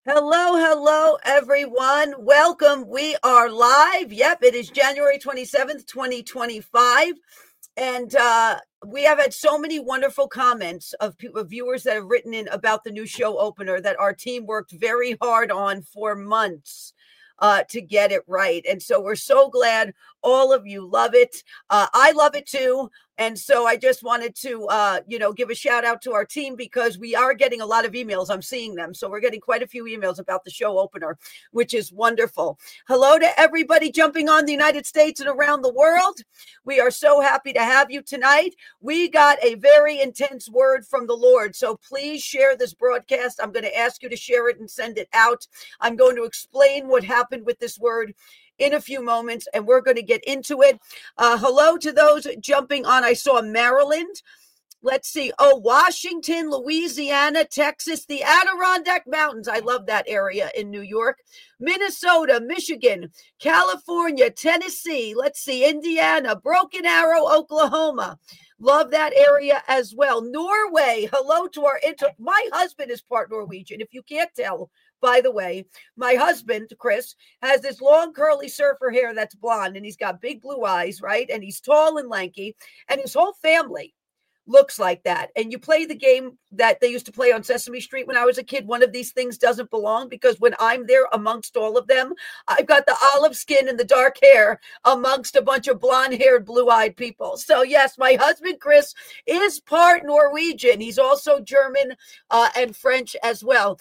Hello, hello, everyone. Welcome. We are live. Yep, it is January 27th, 2025. And we have had so many wonderful comments of viewers that have written in about the new show opener that our team worked very hard on for months to get it right. And so we're so glad all of you love it. I love it too. And so I just wanted to, give a shout out to our team because we are getting a lot of emails. I'm seeing them. So we're getting quite a few emails about the show opener, which is wonderful. Hello to everybody jumping on the United States and around the world. We are so happy to have you tonight. We got a very intense word from the Lord. So please share this broadcast. I'm going to ask you to share it and send it out. I'm going to explain what happened with this word in a few moments, and we're going to get into it. Hello to those jumping on. I saw Maryland. Let's see. Oh, Washington, Louisiana, Texas, the Adirondack Mountains. I love that area in New York. Minnesota, Michigan, California, Tennessee. Let's see. Indiana, Broken Arrow, Oklahoma. Love that area as well. Norway. Hello to my husband is part Norwegian. If you can't tell, by the way, my husband, Chris, has this long curly surfer hair that's blonde, and he's got big blue eyes, right? And he's tall and lanky, and his whole family looks like that. And you play the game that they used to play on Sesame Street when I was a kid. One of these things doesn't belong, because when I'm there amongst all of them, I've got the olive skin and the dark hair amongst a bunch of blonde-haired, blue-eyed people. So yes, my husband, Chris, is part Norwegian. He's also German and French as well.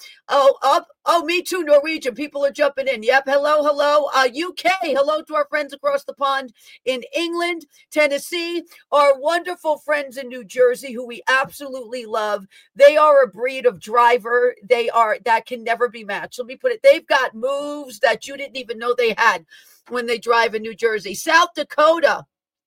Oh, me too, Norwegian. People are jumping in. Yep. Hello. UK. Hello to our friends across the pond in England, Tennessee, our wonderful friends in New Jersey, who we absolutely love. They are a breed of driver. That can never be matched. Let me put it. They've got moves that you didn't even know they had when they drive in New Jersey. South Dakota,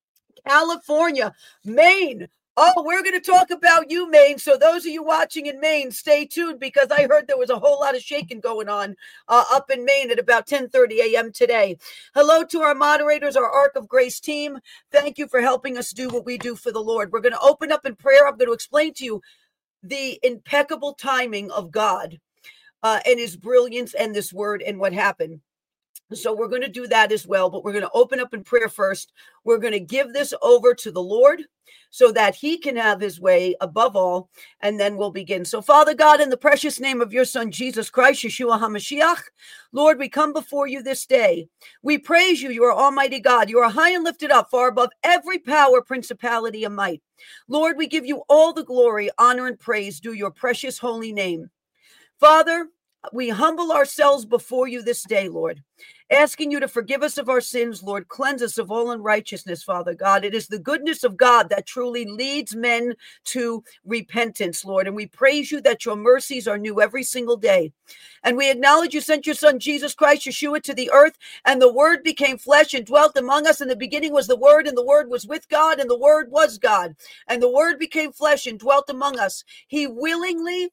California, Maine. Oh, we're going to talk about you, Maine. So those of you watching in Maine, stay tuned, because I heard there was a whole lot of shaking going on up in Maine at about 10:30 a.m. today. Hello to our moderators, our Ark of Grace team. Thank you for helping us do what we do for the Lord. We're going to open up in prayer. I'm going to explain to you the impeccable timing of God and his brilliance and this word and what happened. So we're going to do that as well, but we're going to open up in prayer first. We're going to give this over to the Lord so that he can have his way above all, and then we'll begin. So Father God, in the precious name of your Son, Jesus Christ, Yeshua HaMashiach, Lord, we come before you this day. We praise you. You are Almighty God. You are high and lifted up, far above every power, principality, and might. Lord, we give you all the glory, honor, and praise due your precious holy name. Father, we humble ourselves before you this day, Lord, asking you to forgive us of our sins, Lord. Cleanse us of all unrighteousness, Father God. It is the goodness of God that truly leads men to repentance, Lord. And we praise you that your mercies are new every single day. And we acknowledge you sent your Son, Jesus Christ, Yeshua, to the earth, and the Word became flesh and dwelt among us. In the beginning was the Word, and the Word was with God, and the Word was God. And the Word became flesh and dwelt among us. He willingly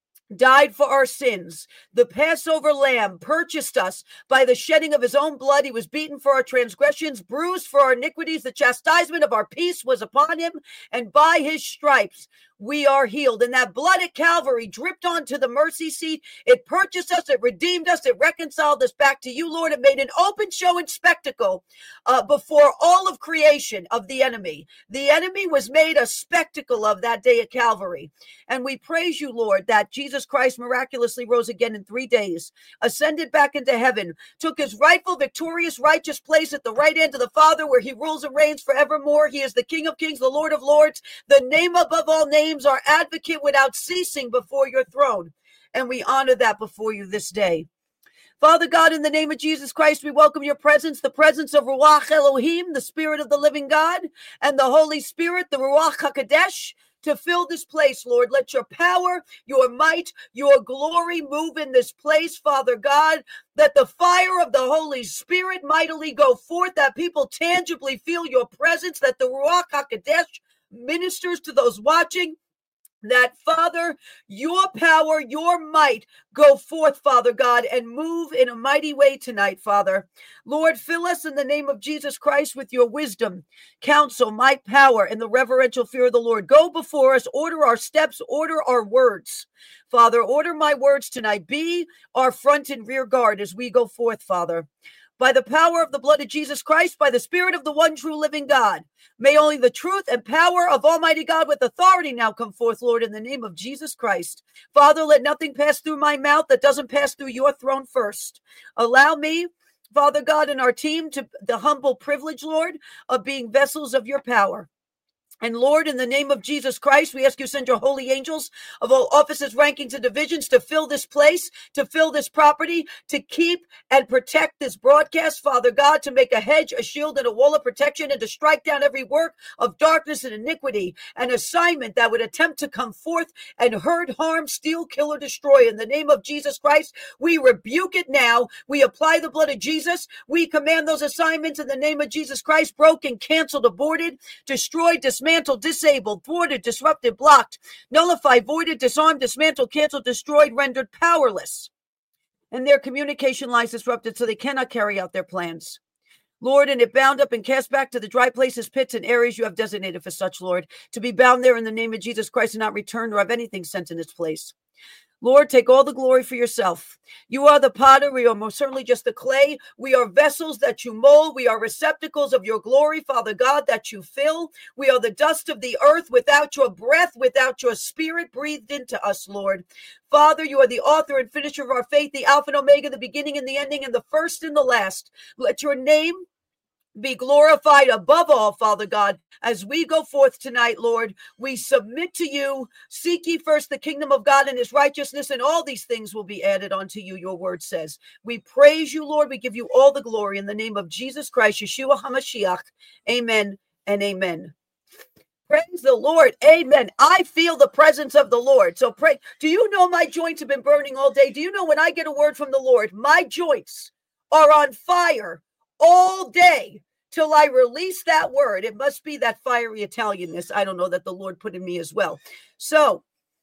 died for our sins. The Passover lamb purchased us by the shedding of his own blood. He was beaten for our transgressions, bruised for our iniquities. The chastisement of our peace was upon him, and by his stripes we are healed. And that blood at Calvary dripped onto the mercy seat. It purchased us, it redeemed us, it reconciled us back to you, Lord. It made an open show and spectacle before all of creation of the enemy. The enemy was made a spectacle of that day at Calvary. And we praise you, Lord, that Jesus Christ miraculously rose again in 3 days, ascended back into heaven, took his rightful, victorious, righteous place at the right hand of the Father, where he rules and reigns forevermore. He is the King of kings, the Lord of lords, the name above all names, our advocate without ceasing before your throne. And we honor that before you this day. Father God, in the name of Jesus Christ, we welcome your presence, the presence of Ruach Elohim, the Spirit of the living God, and the Holy Spirit, the Ruach HaKodesh, to fill this place, Lord. Let your power, your might, your glory move in this place, Father God. Let the fire of the Holy Spirit mightily go forth, that people tangibly feel your presence, that the Ruach HaKodesh ministers to those watching, that, Father, your power, your might go forth, Father God, and move in a mighty way tonight, Father. Lord, fill us in the name of Jesus Christ with your wisdom, counsel, might, power, and the reverential fear of the Lord. Go before us, order our steps, order our words. Father, order my words tonight. Be our front and rear guard as we go forth, Father. By the power of the blood of Jesus Christ, by the Spirit of the one true living God, may only the truth and power of Almighty God with authority now come forth, Lord, in the name of Jesus Christ. Father, let nothing pass through my mouth that doesn't pass through your throne first. Allow me, Father God, and our team to the humble privilege, Lord, of being vessels of your power. And Lord, in the name of Jesus Christ, we ask you to send your holy angels of all offices, rankings, and divisions to fill this place, to fill this property, to keep and protect this broadcast, Father God, to make a hedge, a shield, and a wall of protection, and to strike down every work of darkness and iniquity, an assignment that would attempt to come forth and hurt, harm, steal, kill, or destroy. In the name of Jesus Christ, we rebuke it now. We apply the blood of Jesus. We command those assignments in the name of Jesus Christ, broken, canceled, aborted, destroyed, dismantled, disabled, thwarted, disrupted, blocked, nullified, voided, disarmed, dismantled, canceled, destroyed, rendered powerless. And their communication lines disrupted so they cannot carry out their plans. Lord, and it bound up and cast back to the dry places, pits, and areas you have designated for such, Lord, to be bound there in the name of Jesus Christ and not return or have anything sent in its place. Lord, take all the glory for yourself. You are the potter. We are most certainly just the clay. We are vessels that you mold. We are receptacles of your glory, Father God, that you fill. We are the dust of the earth without your breath, without your spirit breathed into us, Lord. Father, you are the author and finisher of our faith, the Alpha and Omega, the beginning and the ending, and the first and the last. Let your name be glorified above all, Father God, as we go forth tonight, Lord. We submit to you. Seek ye first the kingdom of God and his righteousness, and all these things will be added unto you, your word says. We praise you, Lord. We give you all the glory in the name of Jesus Christ, Yeshua HaMashiach. Amen and amen. Praise the Lord. Amen. I feel the presence of the Lord. So pray. Do you know my joints have been burning all day? Do you know when I get a word from the Lord, my joints are on fire all day till I release that word? It must be that fiery Italianness, I don't know, that the Lord put in me as well. So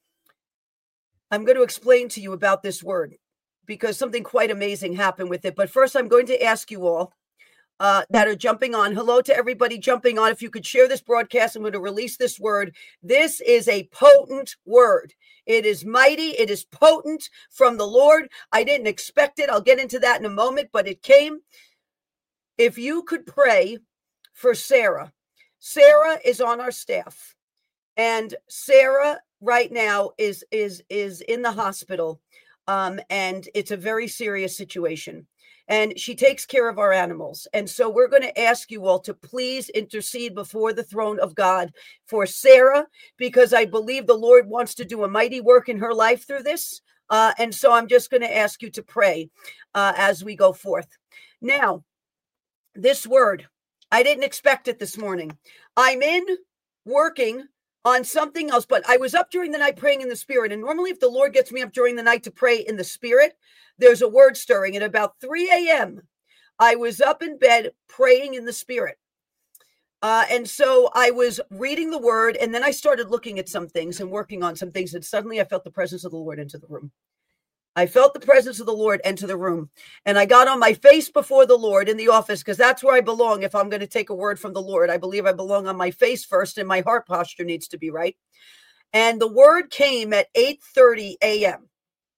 I'm going to explain to you about this word because something quite amazing happened with it. But first, I'm going to ask you all that are jumping on. Hello to everybody jumping on. If you could share this broadcast, I'm going to release this word. This is a potent word. It is mighty. It is potent from the Lord. I didn't expect it. I'll get into that in a moment, but it came. If you could pray for Sarah. Sarah is on our staff, and Sarah right now is in the hospital, and it's a very serious situation. And she takes care of our animals. And so we're going to ask you all to please intercede before the throne of God for Sarah, because I believe the Lord wants to do a mighty work in her life through this. And so I'm just going to ask you to pray as we go forth. Now, this word, I didn't expect it this morning. I'm in working on something else, but I was up during the night praying in the spirit. And normally if the Lord gets me up during the night to pray in the spirit, there's a word stirring. At about 3 a.m., I was up in bed praying in the spirit. And so I was reading the word, and then I started looking at some things and working on some things. And suddenly I felt the presence of the Lord into the room. I felt the presence of the Lord enter the room. And I got on my face before the Lord in the office, because that's where I belong. If I'm going to take a word from the Lord, I believe I belong on my face first, and my heart posture needs to be right. And the word came at 8:30 a.m.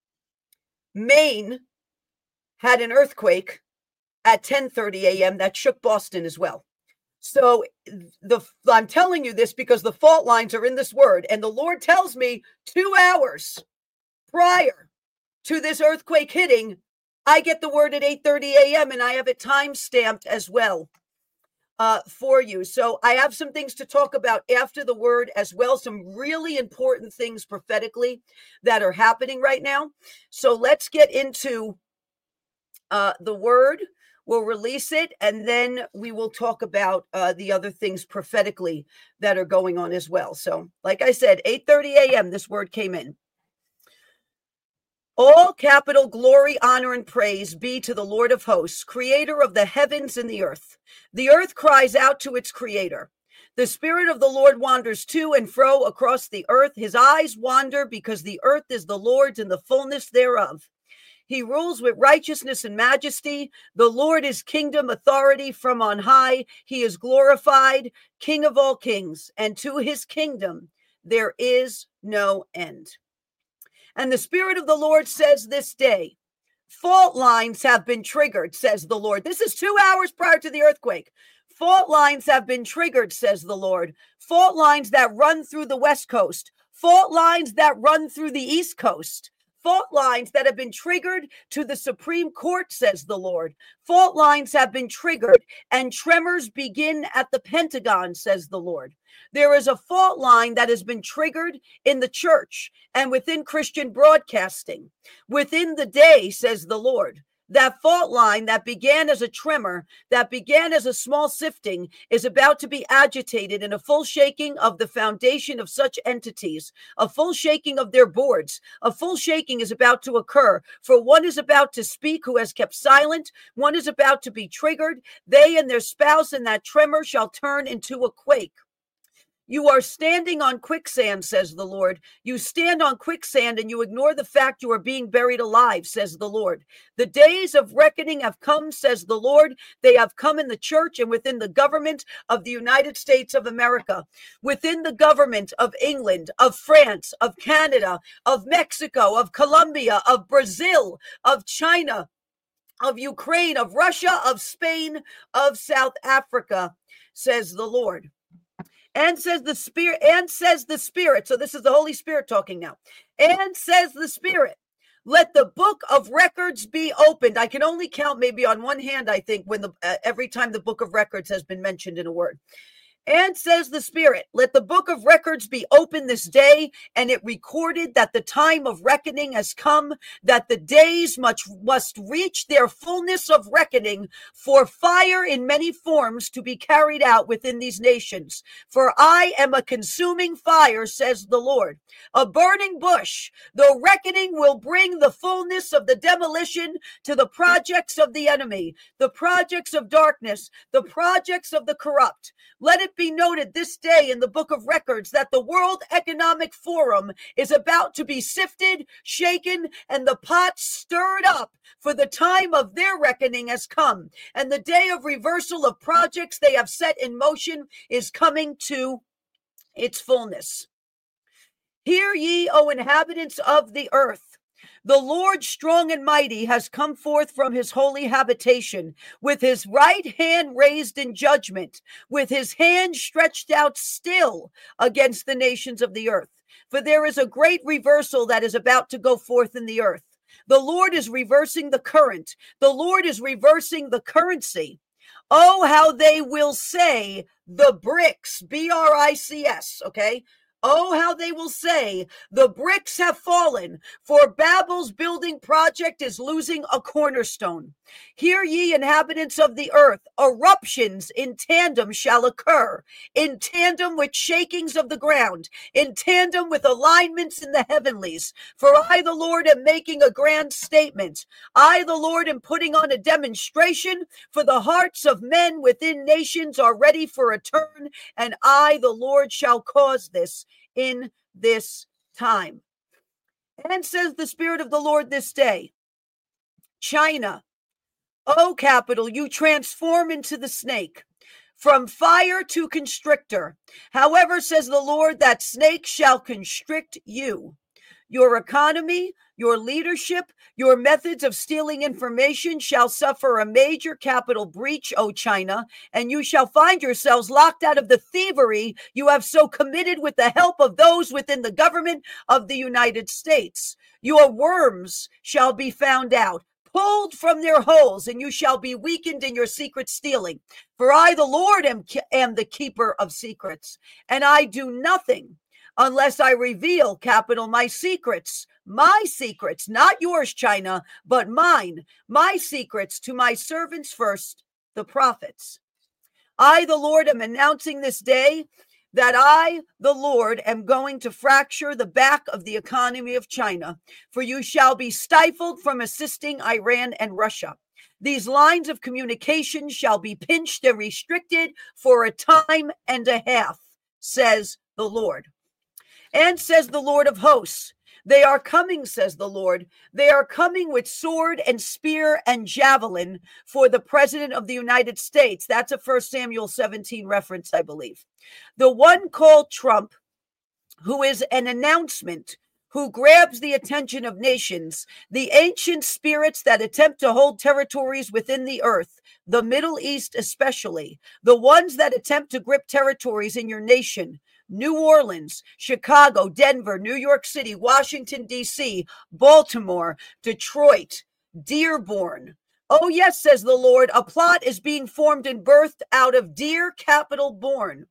Maine had an earthquake at 10:30 a.m. that shook Boston as well. So I'm telling you this because the fault lines are in this word. And the Lord tells me 2 hours prior to this earthquake hitting, I get the word at 8:30 a.m. and I have it time stamped as well for you. So I have some things to talk about after the word as well. Some really important things prophetically that are happening right now. So let's get into the word. We'll release it, and then we will talk about the other things prophetically that are going on as well. So like I said, 8:30 a.m., this word came in. All capital glory, honor, and praise be to the Lord of hosts, creator of the heavens and the earth. The earth cries out to its creator. The Spirit of the Lord wanders to and fro across the earth. His eyes wander because the earth is the Lord's and the fullness thereof. He rules with righteousness and majesty. The Lord is kingdom, authority from on high. He is glorified, King of all kings, and to his kingdom there is no end. And the Spirit of the Lord says this day, fault lines have been triggered, says the Lord. This is 2 hours prior to the earthquake. Fault lines have been triggered, says the Lord. Fault lines that run through the West Coast. Fault lines that run through the East Coast. Fault lines that have been triggered to the Supreme Court, says the Lord. Fault lines have been triggered, and tremors begin at the Pentagon, says the Lord. There is a fault line that has been triggered in the church and within Christian broadcasting. Within the day, says the Lord. That fault line that began as a tremor, that began as a small sifting, is about to be agitated in a full shaking of the foundation of such entities, a full shaking of their boards. A full shaking is about to occur, for one is about to speak who has kept silent. One is about to be triggered. They and their spouse in that tremor shall turn into a quake. You are standing on quicksand, says the Lord. You stand on quicksand and you ignore the fact you are being buried alive, says the Lord. The days of reckoning have come, says the Lord. They have come in the church and within the government of the United States of America, within the government of England, of France, of Canada, of Mexico, of Colombia, of Brazil, of China, of Ukraine, of Russia, of Spain, of South Africa, says the Lord. And says the Spirit, so this is the Holy Spirit talking now. And says the Spirit, let the book of records be opened. I can only count maybe on one hand, I think, when every time the book of records has been mentioned in a word. And says the Spirit, let the book of records be opened this day, and it recorded that the time of reckoning has come, that the days must reach their fullness of reckoning, for fire in many forms to be carried out within these nations. For I am a consuming fire, says the Lord, a burning bush. The reckoning will bring the fullness of the demolition to the projects of the enemy, the projects of darkness, the projects of the corrupt. Let it be noted this day in the book of records that the World Economic Forum is about to be sifted, shaken, and the pot stirred up, for the time of their reckoning has come, and the day of reversal of projects they have set in motion is coming to its fullness. Hear ye, O inhabitants of the earth. The Lord strong and mighty has come forth from his holy habitation, with his right hand raised in judgment, with his hand stretched out still against the nations of the earth. For there is a great reversal that is about to go forth in the earth. The Lord is reversing the current. The Lord is reversing the currency. Oh, how they will say the BRICS, B-R-I-C-S, okay? Oh, how they will say, the bricks have fallen, for Babel's building project is losing a cornerstone. Hear ye, inhabitants of the earth, eruptions in tandem shall occur, in tandem with shakings of the ground, in tandem with alignments in the heavenlies. For I, the Lord, am making a grand statement. I, the Lord, am putting on a demonstration, for the hearts of men within nations are ready for a turn, and I, the Lord, shall cause this in this time. And says the Spirit of the Lord this day, China, O capital, you transform into the snake, from fire to constrictor. However, says the Lord, that snake shall constrict you. Your economy, your leadership, your methods of stealing information shall suffer a major capital breach, O China, and you shall find yourselves locked out of the thievery you have so committed with the help of those within the government of the United States. Your worms shall be found out, pulled from their holes, and you shall be weakened in your secret stealing. For I, the Lord, am the keeper of secrets, and I do nothing unless I reveal, capital, my secrets, not yours, China, but mine, my secrets to my servants first, the prophets. I, the Lord, am announcing this day that I, the Lord, am going to fracture the back of the economy of China, for you shall be stifled from assisting Iran and Russia. These lines of communication shall be pinched and restricted for a time and a half, says the Lord. And says the Lord of hosts, they are coming, says the Lord. They are coming with sword and spear and javelin for the president of the United States. That's a 1 Samuel 17 reference, I believe. The one called Trump, who is an announcement, who grabs the attention of nations, the ancient spirits that attempt to hold territories within the earth, the Middle East especially, the ones that attempt to grip territories in your nation, New Orleans, Chicago, Denver, New York City, Washington, D.C., Baltimore, Detroit, Dearborn. Oh, yes, says the Lord, a plot is being formed and birthed out of dear capital born.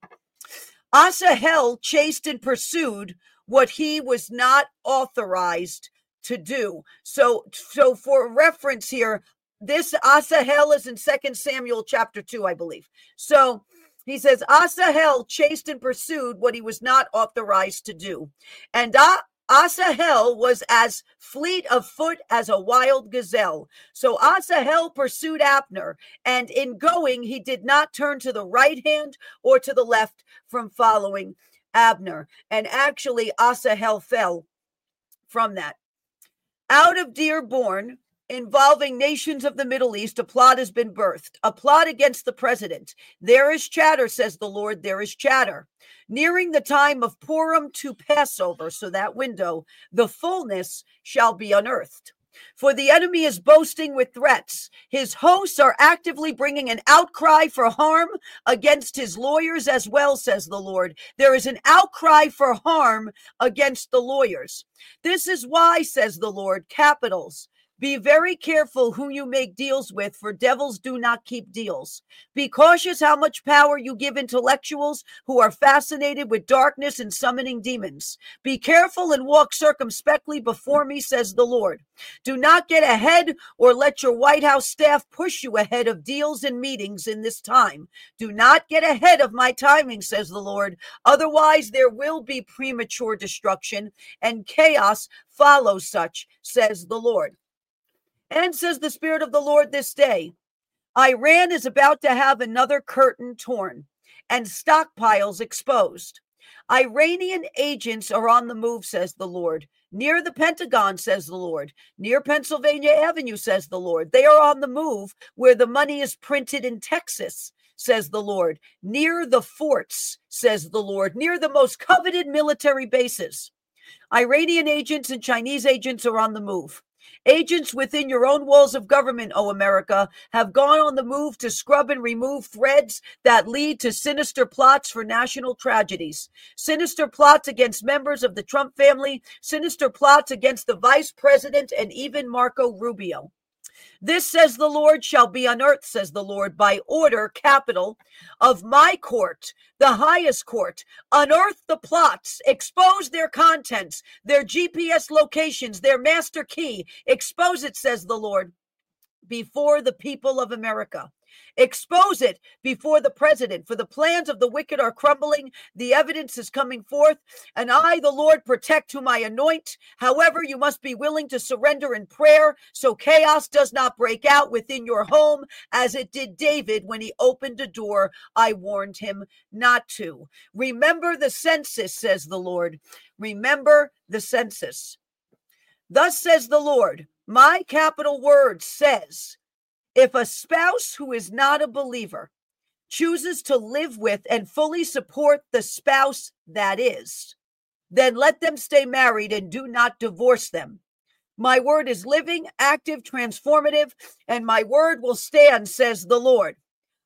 Asahel chased and pursued what he was not authorized to do. So for reference here, this Asahel is in 2 Samuel chapter 2, I believe. So he says, Asahel chased and pursued what he was not authorized to do. And Asahel was as fleet of foot as a wild gazelle. So Asahel pursued Abner, and in going, he did not turn to the right hand or to the left from following Abner. And actually, Asahel fell from that. Out of Dearborn, involving nations of the Middle East, a plot has been birthed, a plot against the president. There is chatter, says the Lord, there is chatter. Nearing the time of Purim to Passover, so that window, the fullness shall be unearthed. For the enemy is boasting with threats. His hosts are actively bringing an outcry for harm against his lawyers as well, says the Lord. There is an outcry for harm against the lawyers. This is why, says the Lord, capitals, be very careful who you make deals with, for devils do not keep deals. Be cautious how much power you give intellectuals who are fascinated with darkness and summoning demons. Be careful and walk circumspectly before me, says the Lord. Do not get ahead or let your White House staff push you ahead of deals and meetings in this time. Do not get ahead of my timing, says the Lord. Otherwise, there will be premature destruction and chaos follows such, says the Lord. And says the Spirit of the Lord this day, Iran is about to have another curtain torn and stockpiles exposed. Iranian agents are on the move, says the Lord. Near the Pentagon, says the Lord. Near Pennsylvania Avenue, says the Lord. They are on the move where the money is printed in Texas, says the Lord. Near the forts, says the Lord. Near the most coveted military bases. Iranian agents and Chinese agents are on the move. Agents within your own walls of government, O America, have gone on the move to scrub and remove threads that lead to sinister plots for national tragedies. Sinister plots against members of the Trump family, sinister plots against the vice president and even Marco Rubio. This, says the Lord, shall be unearthed, says the Lord, by order, capital, of my court, the highest court. Unearth the plots, expose their contents, their GPS locations, their master key. Expose it, says the Lord, before the people of America. Expose it before the president, for the plans of the wicked are crumbling. The evidence is coming forth, and I, the Lord, protect whom I anoint. However, you must be willing to surrender in prayer so chaos does not break out within your home as it did David when he opened a door I warned him not to. Remember the census, says the Lord. Remember the census. Thus says the Lord, my capital word says, if a spouse who is not a believer chooses to live with and fully support the spouse that is, then let them stay married and do not divorce them. My word is living, active, transformative, and my word will stand, says the Lord.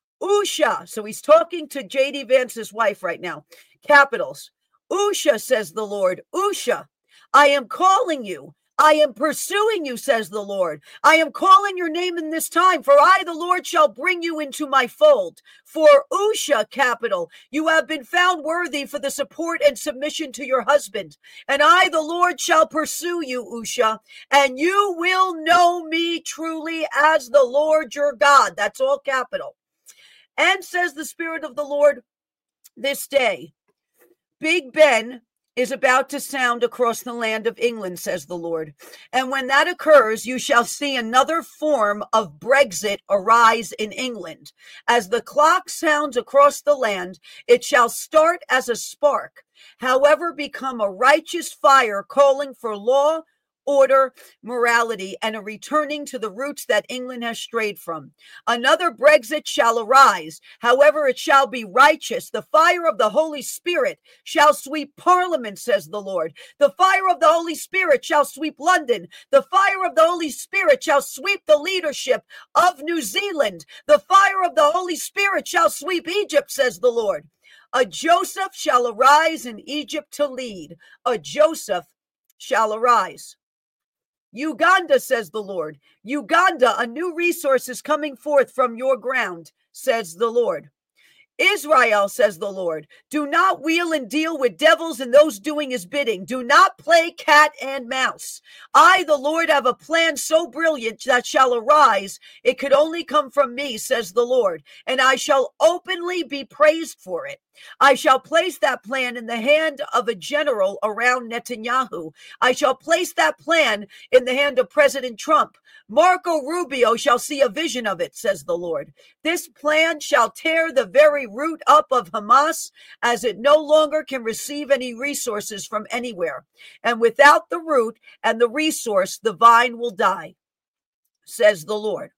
Usha, so he's talking to J.D. Vance's wife right now, capitals. Usha, says the Lord, Usha, I am calling you. I am pursuing you, says the Lord. I am calling your name in this time, for I, the Lord, shall bring you into my fold. For Usha, capital, you have been found worthy for the support and submission to your husband. And I, the Lord, shall pursue you, Usha, and you will know me truly as the Lord your God. That's all capital. And says the Spirit of the Lord this day, Big Ben is about to sound across the land of England, says the Lord. And when that occurs, you shall see another form of Brexit arise in England. As the clock sounds across the land, it shall start as a spark, however, become a righteous fire calling for law, order, morality, and a returning to the roots that England has strayed from. Another Brexit shall arise. However, it shall be righteous. The fire of the Holy Spirit shall sweep Parliament, says the Lord. The fire of the Holy Spirit shall sweep London. The fire of the Holy Spirit shall sweep the leadership of New Zealand. The fire of the Holy Spirit shall sweep Egypt, says the Lord. A Joseph shall arise in Egypt to lead. A Joseph shall arise. Uganda, says the Lord. Uganda, a new resource is coming forth from your ground, says the Lord. Israel, says the Lord, do not wheel and deal with devils and those doing his bidding. Do not play cat and mouse. I, the Lord, have a plan so brilliant that shall arise. It could only come from me, says the Lord, and I shall openly be praised for it. I shall place that plan in the hand of a general around Netanyahu. I shall place that plan in the hand of President Trump. Marco Rubio shall see a vision of it, says the Lord. This plan shall tear the very root up of Hamas, as it no longer can receive any resources from anywhere. And without the root and the resource, the vine will die, says the Lord.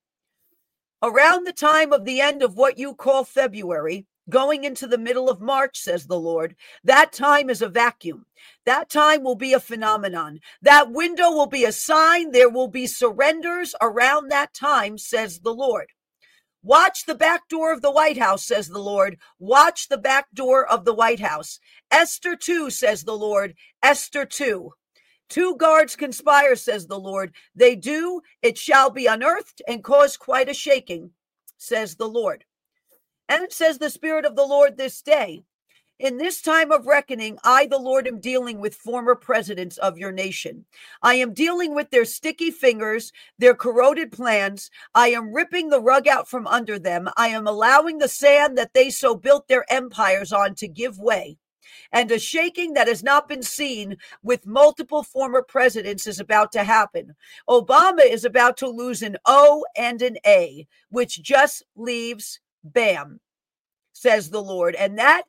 Around the time of the end of what you call February, going into the middle of March, says the Lord, that time is a vacuum. That time will be a phenomenon. That window will be a sign. There will be surrenders around that time, says the Lord. Watch the back door of the White House, says the Lord. Watch the back door of the White House. Esther 2, says the Lord. Esther 2. 2 guards conspire, says the Lord. They do, it shall be unearthed and cause quite a shaking, says the Lord. And it says the Spirit of the Lord this day. In this time of reckoning, I, the Lord, am dealing with former presidents of your nation. I am dealing with their sticky fingers, their corroded plans. I am ripping the rug out from under them. I am allowing the sand that they so built their empires on to give way. And a shaking that has not been seen with multiple former presidents is about to happen. Obama is about to lose an O and an A, which just leaves bam, says the Lord. And that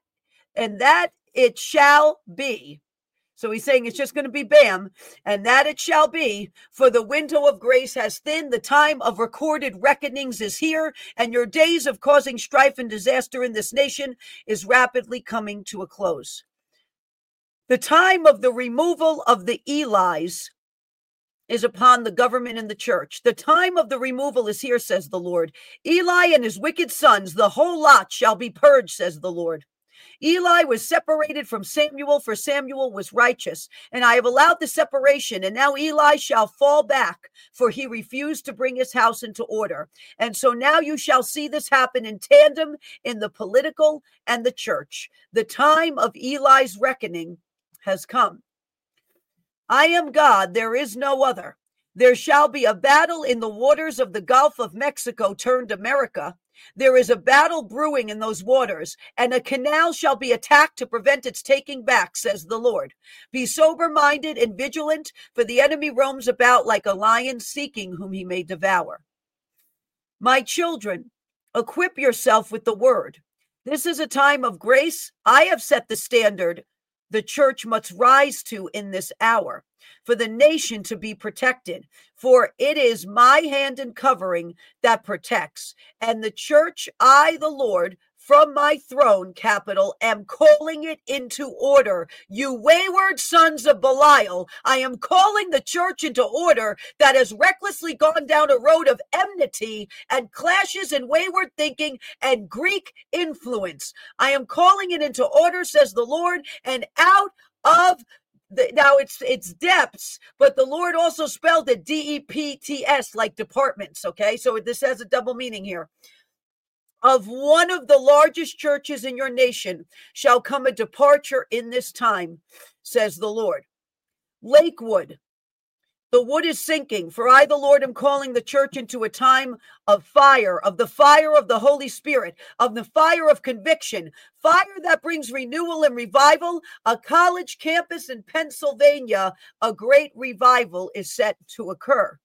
it shall be. So he's saying it's just going to be bam, and that it shall be, for the window of grace has thinned, the time of recorded reckonings is here, and your days of causing strife and disaster in this nation is rapidly coming to a close. The time of the removal of the Elis is upon the government and the church. The time of the removal is here, says the Lord. Eli and his wicked sons, the whole lot shall be purged, says the Lord. Eli was separated from Samuel, for Samuel was righteous, and I have allowed the separation, and now Eli shall fall back, for he refused to bring his house into order. And so now you shall see this happen in tandem in the political and the church. The time of Eli's reckoning has come. I am God, there is no other. There shall be a battle in the waters of the Gulf of Mexico turned America. There is a battle brewing in those waters, and a canal shall be attacked to prevent its taking back, says the Lord. Be sober-minded and vigilant, for the enemy roams about like a lion seeking whom he may devour. My children, equip yourself with the word. This is a time of grace. I have set the standard the church must rise to in this hour, for the nation to be protected. For it is my hand and covering that protects. And the church, I, the Lord, from my throne, capital, am calling it into order. You wayward sons of Belial, I am calling the church into order that has recklessly gone down a road of enmity and clashes and wayward thinking and Greek influence. I am calling it into order, says the Lord, and out of now it's depths, but the Lord also spelled it D-E-P-T-S, like departments, okay? So this has a double meaning here. Of one of the largest churches in your nation shall come a departure in this time, says the Lord. Lakewood, The wood is sinking, for I, the Lord, am calling the church into a time of fire, of the fire of the Holy Spirit, of the fire of conviction, fire that brings renewal and revival. A college campus in Pennsylvania, a great revival is set to occur.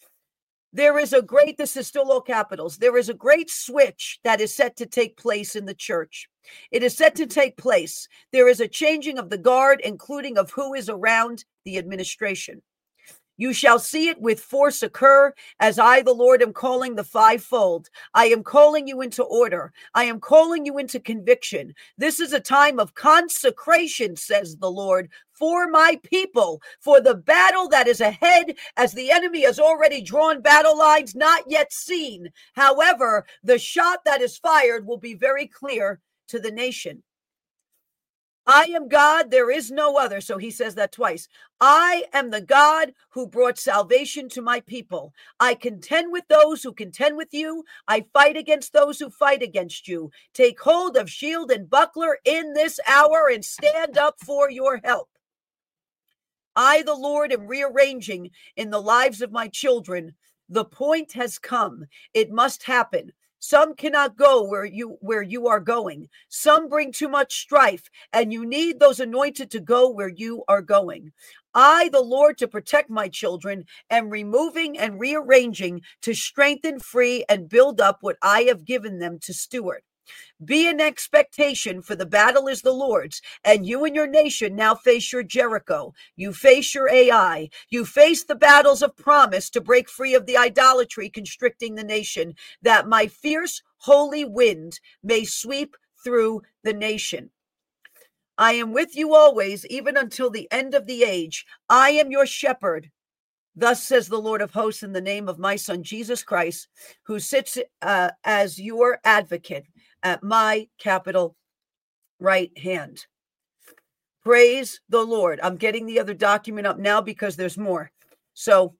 This is still all capitals. There is a great switch that is set to take place in the church. It is set to take place. There is a changing of the guard, including of who is around the administration. You shall see it with force occur, as I, the Lord, am calling the fivefold. I am calling you into order. I am calling you into conviction. This is a time of consecration, says the Lord, for my people, for the battle that is ahead, as the enemy has already drawn battle lines not yet seen. However, the shot that is fired will be very clear to the nation. I am God, there is no other. So he says that twice. I am the God who brought salvation to my people. I contend with those who contend with you. I fight against those who fight against you. Take hold of shield and buckler in this hour and stand up for your help. I, the Lord, am rearranging in the lives of my children. The point has come. It must happen. Some cannot go where you are going. Some bring too much strife, and you need those anointed to go where you are going. I, the Lord, to protect my children, am removing and rearranging to strengthen, free, and build up what I have given them to steward. Be in expectation, for the battle is the Lord's, and you and your nation now face your Jericho. You face your AI. You face the battles of promise to break free of the idolatry constricting the nation, that my fierce holy wind may sweep through the nation. I am with you always, even until the end of the age. I am your shepherd. Thus says the Lord of hosts, in the name of my Son, Jesus Christ, who sits as your advocate at my capital right hand. Praise the Lord. I'm getting the other document up now because there's more. So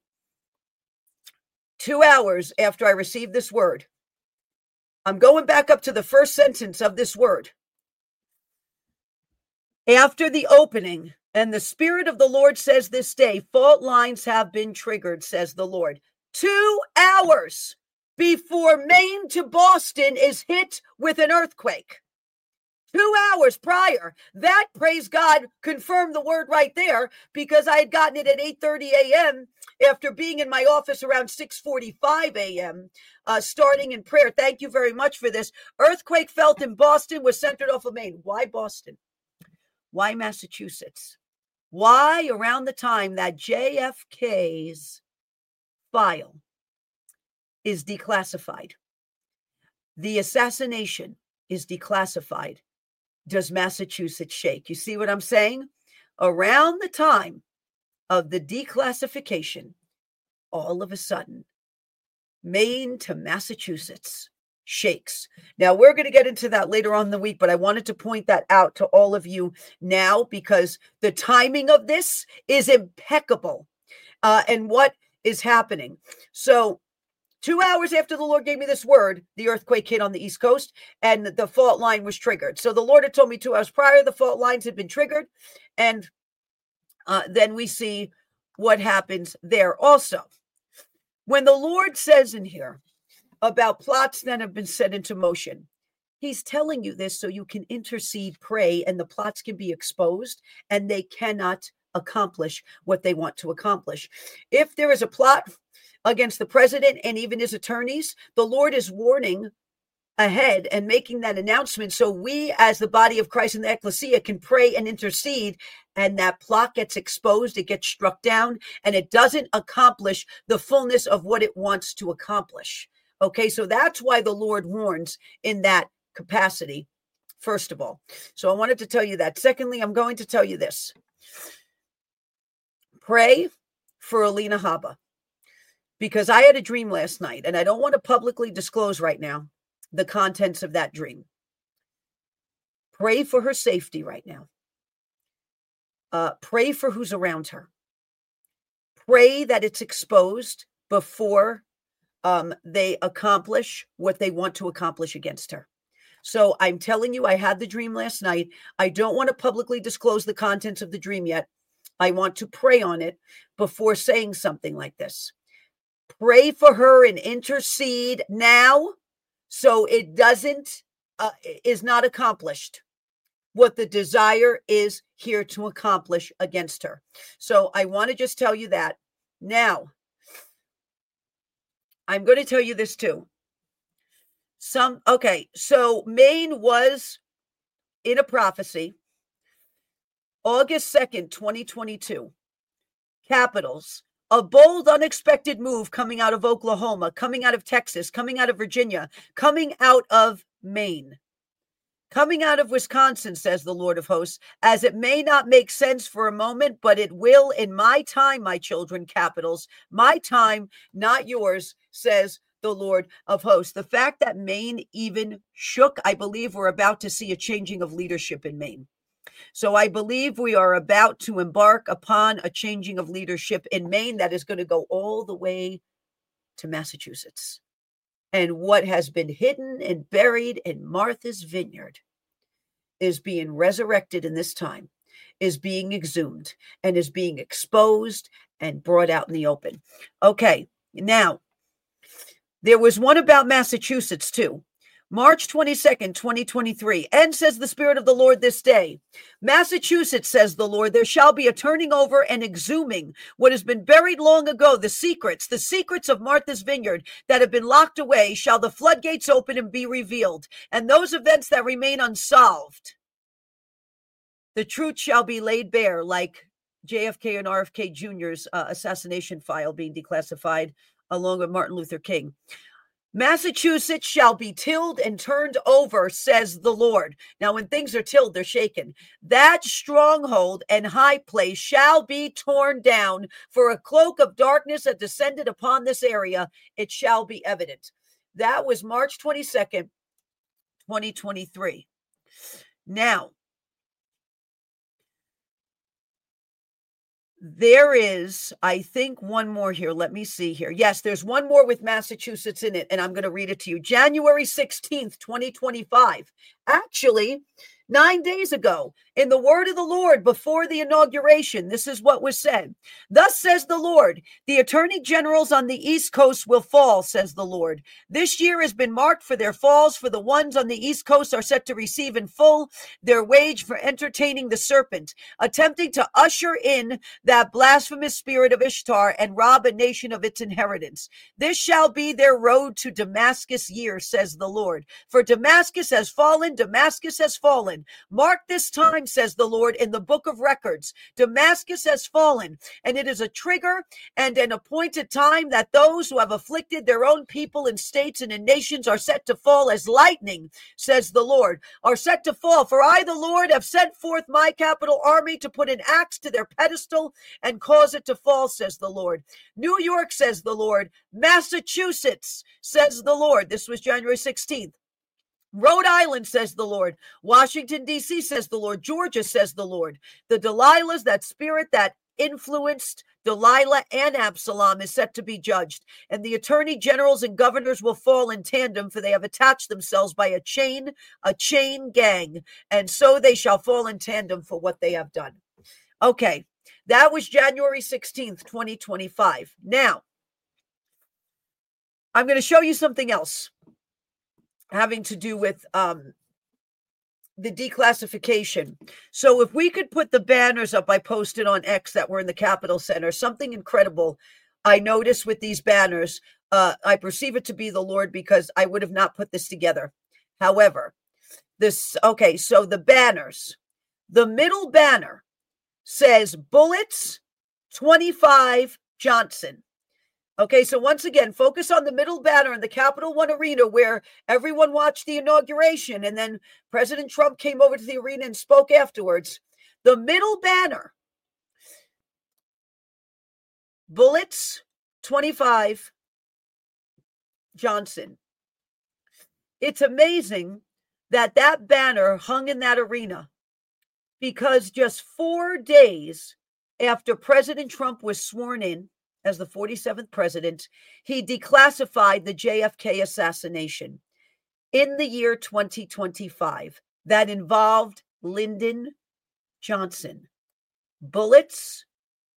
2 hours after I received this word, I'm going back up to the first sentence of this word. After the opening, and the Spirit of the Lord says this day, fault lines have been triggered, says the Lord. 2 hours before Maine to Boston is hit with an earthquake. 2 hours prior. That, praise God, confirmed the word right there, because I had gotten it at 8:30 a.m. after being in my office around 6:45 a.m., starting in prayer. Thank you very much for this. Earthquake felt in Boston, was centered off of Maine. Why Boston? Why Massachusetts? Why around the time that JFK's file is declassified, the assassination is declassified, does Massachusetts shake? You see what I'm saying? Around the time of the declassification, all of a sudden, Maine to Massachusetts shakes. Now, we're going to get into that later on in the week, but I wanted to point that out to all of you now, because the timing of this is impeccable, and what is happening. So 2 hours after the Lord gave me this word, the earthquake hit on the East Coast and the fault line was triggered. So the Lord had told me 2 hours prior, the fault lines had been triggered. And then we see what happens there also. When the Lord says in here about plots that have been set into motion, he's telling you this so you can intercede, pray, and the plots can be exposed and they cannot accomplish what they want to accomplish. If there is a plot against the president and even his attorneys, the Lord is warning ahead and making that announcement so we as the body of Christ and the ecclesia can pray and intercede, and that plot gets exposed, it gets struck down, and it doesn't accomplish the fullness of what it wants to accomplish. Okay, so that's why the Lord warns in that capacity, first of all. So I wanted to tell you that. Secondly, I'm going to tell you this. Pray for Alina Habba. Because I had a dream last night, and I don't want to publicly disclose right now the contents of that dream. Pray for her safety right now. Pray for who's around her. Pray that it's exposed before they accomplish what they want to accomplish against her. So I'm telling you, I had the dream last night. I don't want to publicly disclose the contents of the dream yet. I want to pray on it before saying something like this. Pray for her and intercede now so it is not accomplished what the desire is here to accomplish against her. So I want to just tell you that. Now, I'm going to tell you this too. So Maine was in a prophecy, August 2nd, 2022. Capitals, a bold, unexpected move coming out of Oklahoma, coming out of Texas, coming out of Virginia, coming out of Maine. Coming out of Wisconsin, says the Lord of hosts, as it may not make sense for a moment, but it will in my time, my children, capitals, my time, not yours, says the Lord of hosts. The fact that Maine even shook, I believe we're about to see a changing of leadership in Maine. So I believe we are about to embark upon a changing of leadership in Maine that is going to go all the way to Massachusetts. And what has been hidden and buried in Martha's Vineyard is being resurrected in this time, is being exhumed, and is being exposed and brought out in the open. Okay, now, there was one about Massachusetts too. March 22nd, 2023. And says the Spirit of the Lord this day, Massachusetts, says the Lord, there shall be a turning over and exhuming what has been buried long ago, the secrets of Martha's Vineyard that have been locked away, shall the floodgates open and be revealed. And those events that remain unsolved, the truth shall be laid bare, like JFK and RFK Jr.'s assassination file being declassified along with Martin Luther King. Massachusetts shall be tilled and turned over, says the Lord. Now, when things are tilled, they're shaken. That stronghold and high place shall be torn down, for a cloak of darkness has descended upon this area. It shall be evident. That was March 22nd, 2023. Now, there is, I think, one more here. Let me see here. Yes, there's one more with Massachusetts in it, and I'm going to read it to you. January 16th, 2025. Actually, 9 days ago, in the word of the Lord before the inauguration, this is what was said. Thus says the Lord, the attorney generals on the East Coast will fall, says the Lord. This year has been marked for their falls, for the ones on the East Coast are set to receive in full their wage for entertaining the serpent, attempting to usher in that blasphemous spirit of Ishtar and rob a nation of its inheritance. This shall be their road to Damascus year, says the Lord. For Damascus has fallen, Damascus has fallen. Mark this time, says the Lord, in the book of records. Damascus has fallen, and it is a trigger and an appointed time that those who have afflicted their own people in states and in nations are set to fall as lightning, says the Lord, are set to fall. For I, the Lord, have sent forth my capital army to put an axe to their pedestal and cause it to fall, says the Lord. New York, says the Lord. Massachusetts, says the Lord. This was January 16th. Rhode Island, says the Lord. Washington, D.C., says the Lord. Georgia, says the Lord. The Delilahs, that spirit that influenced Delilah and Absalom, is set to be judged. And the attorney generals and governors will fall in tandem, for they have attached themselves by a chain gang. And so they shall fall in tandem for what they have done. Okay, that was January 16th, 2025. Now, I'm going to show you something else having to do with the declassification. So if we could put the banners up I posted on X that were in the Capitol Center, something incredible I noticed with these banners. I perceive it to be the Lord, because I would have not put this together. However, so the banners, the middle banner says Bullets 25 Johnson. Okay, so once again, focus on the middle banner in the Capital One Arena, where everyone watched the inauguration, and then President Trump came over to the arena and spoke afterwards. The middle banner, Bullets 25 Johnson. It's amazing that that banner hung in that arena, because just 4 days after President Trump was sworn in as the 47th president, he declassified the JFK assassination in the year 2025 that involved Lyndon Johnson. Bullets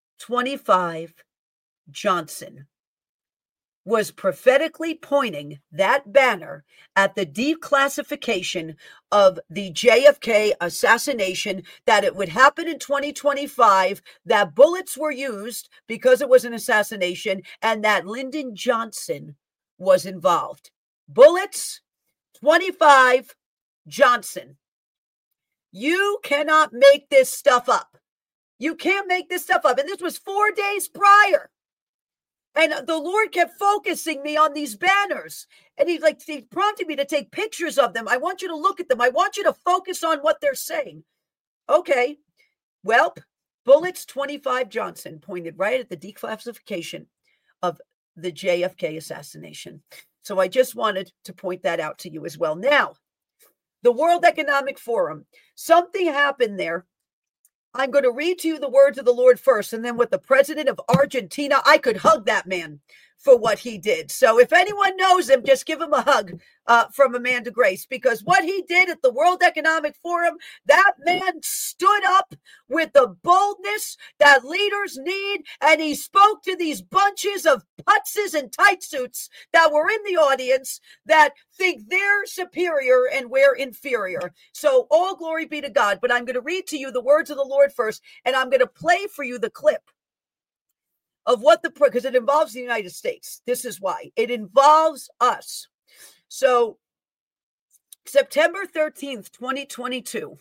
25 Johnson was prophetically pointing that banner at the declassification of the JFK assassination, that it would happen in 2025, that bullets were used because it was an assassination, and that Lyndon Johnson was involved. Bullets 25 Johnson. You cannot make this stuff up. You can't make this stuff up. And this was 4 days prior. And the Lord kept focusing me on these banners. And he prompted me to take pictures of them. I want you to look at them. I want you to focus on what they're saying. Okay. Well, Bullets 25 Johnson pointed right at the declassification of the JFK assassination. So I just wanted to point that out to you as well. Now, the World Economic Forum, something happened there. I'm going to read to you the words of the Lord first, and then with the president of Argentina, I could hug that man for what he did. So if anyone knows him, just give him a hug from Amanda Grace, because what he did at the World Economic Forum, that man stood up with the boldness that leaders need, and he spoke to these bunches of putzes and tight suits that were in the audience that think they're superior and we're inferior. So all glory be to God. But I'm going to read to you the words of the Lord first, and I'm going to play for you the clip of what because it involves the United States. This is why. It involves us. So September 13th, 2022,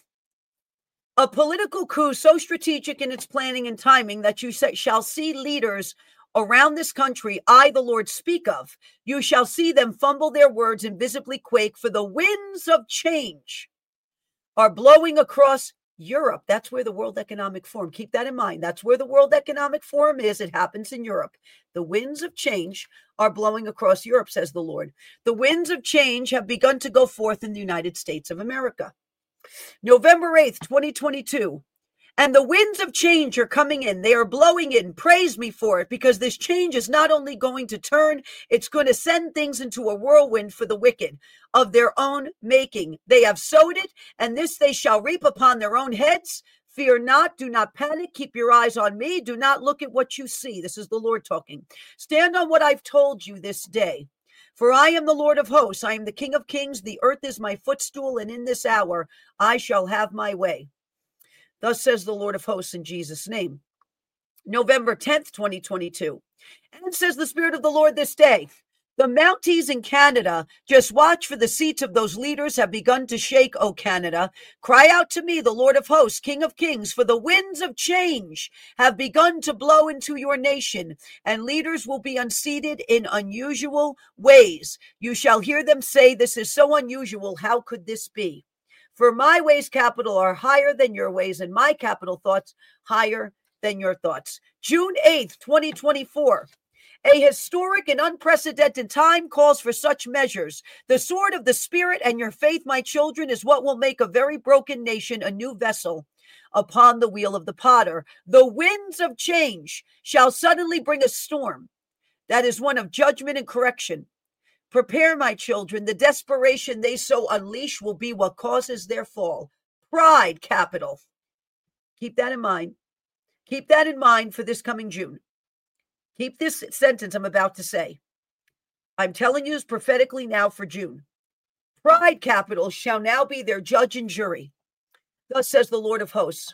a political coup so strategic in its planning and timing that you shall see leaders around this country, I, the Lord, speak of. You shall see them fumble their words and visibly quake, for the winds of change are blowing across Europe. That's where the World Economic Forum, keep that in mind. That's where the World Economic Forum is. It happens in Europe. The winds of change are blowing across Europe, says the Lord. The winds of change have begun to go forth in the United States of America. November 8th, 2022. And the winds of change are coming in. They are blowing in. Praise me for it, because this change is not only going to turn, it's going to send things into a whirlwind for the wicked of their own making. They have sowed it, and this they shall reap upon their own heads. Fear not, do not panic. Keep your eyes on me. Do not look at what you see. This is the Lord talking. Stand on what I've told you this day. For I am the Lord of hosts. I am the King of kings. The earth is my footstool, and in this hour I shall have my way. Thus says the Lord of hosts, in Jesus' name. November 10th, 2022. And says the Spirit of the Lord this day, the Mounties in Canada, just watch, for the seats of those leaders have begun to shake, O Canada. Cry out to me, the Lord of hosts, King of kings, for the winds of change have begun to blow into your nation, and leaders will be unseated in unusual ways. You shall hear them say, this is so unusual, how could this be? For my ways, capital, are higher than your ways, and my capital thoughts higher than your thoughts. June 8th, 2024. A historic and unprecedented time calls for such measures. The sword of the Spirit and your faith, my children, is what will make a very broken nation a new vessel upon the wheel of the potter. The winds of change shall suddenly bring a storm that is one of judgment and correction. Prepare, my children. The desperation they so unleash will be what causes their fall. Pride, capital. Keep that in mind. Keep that in mind for this coming June. Keep this sentence I'm about to say. I'm telling you this prophetically now for June. Pride, capital, shall now be their judge and jury. Thus says the Lord of hosts.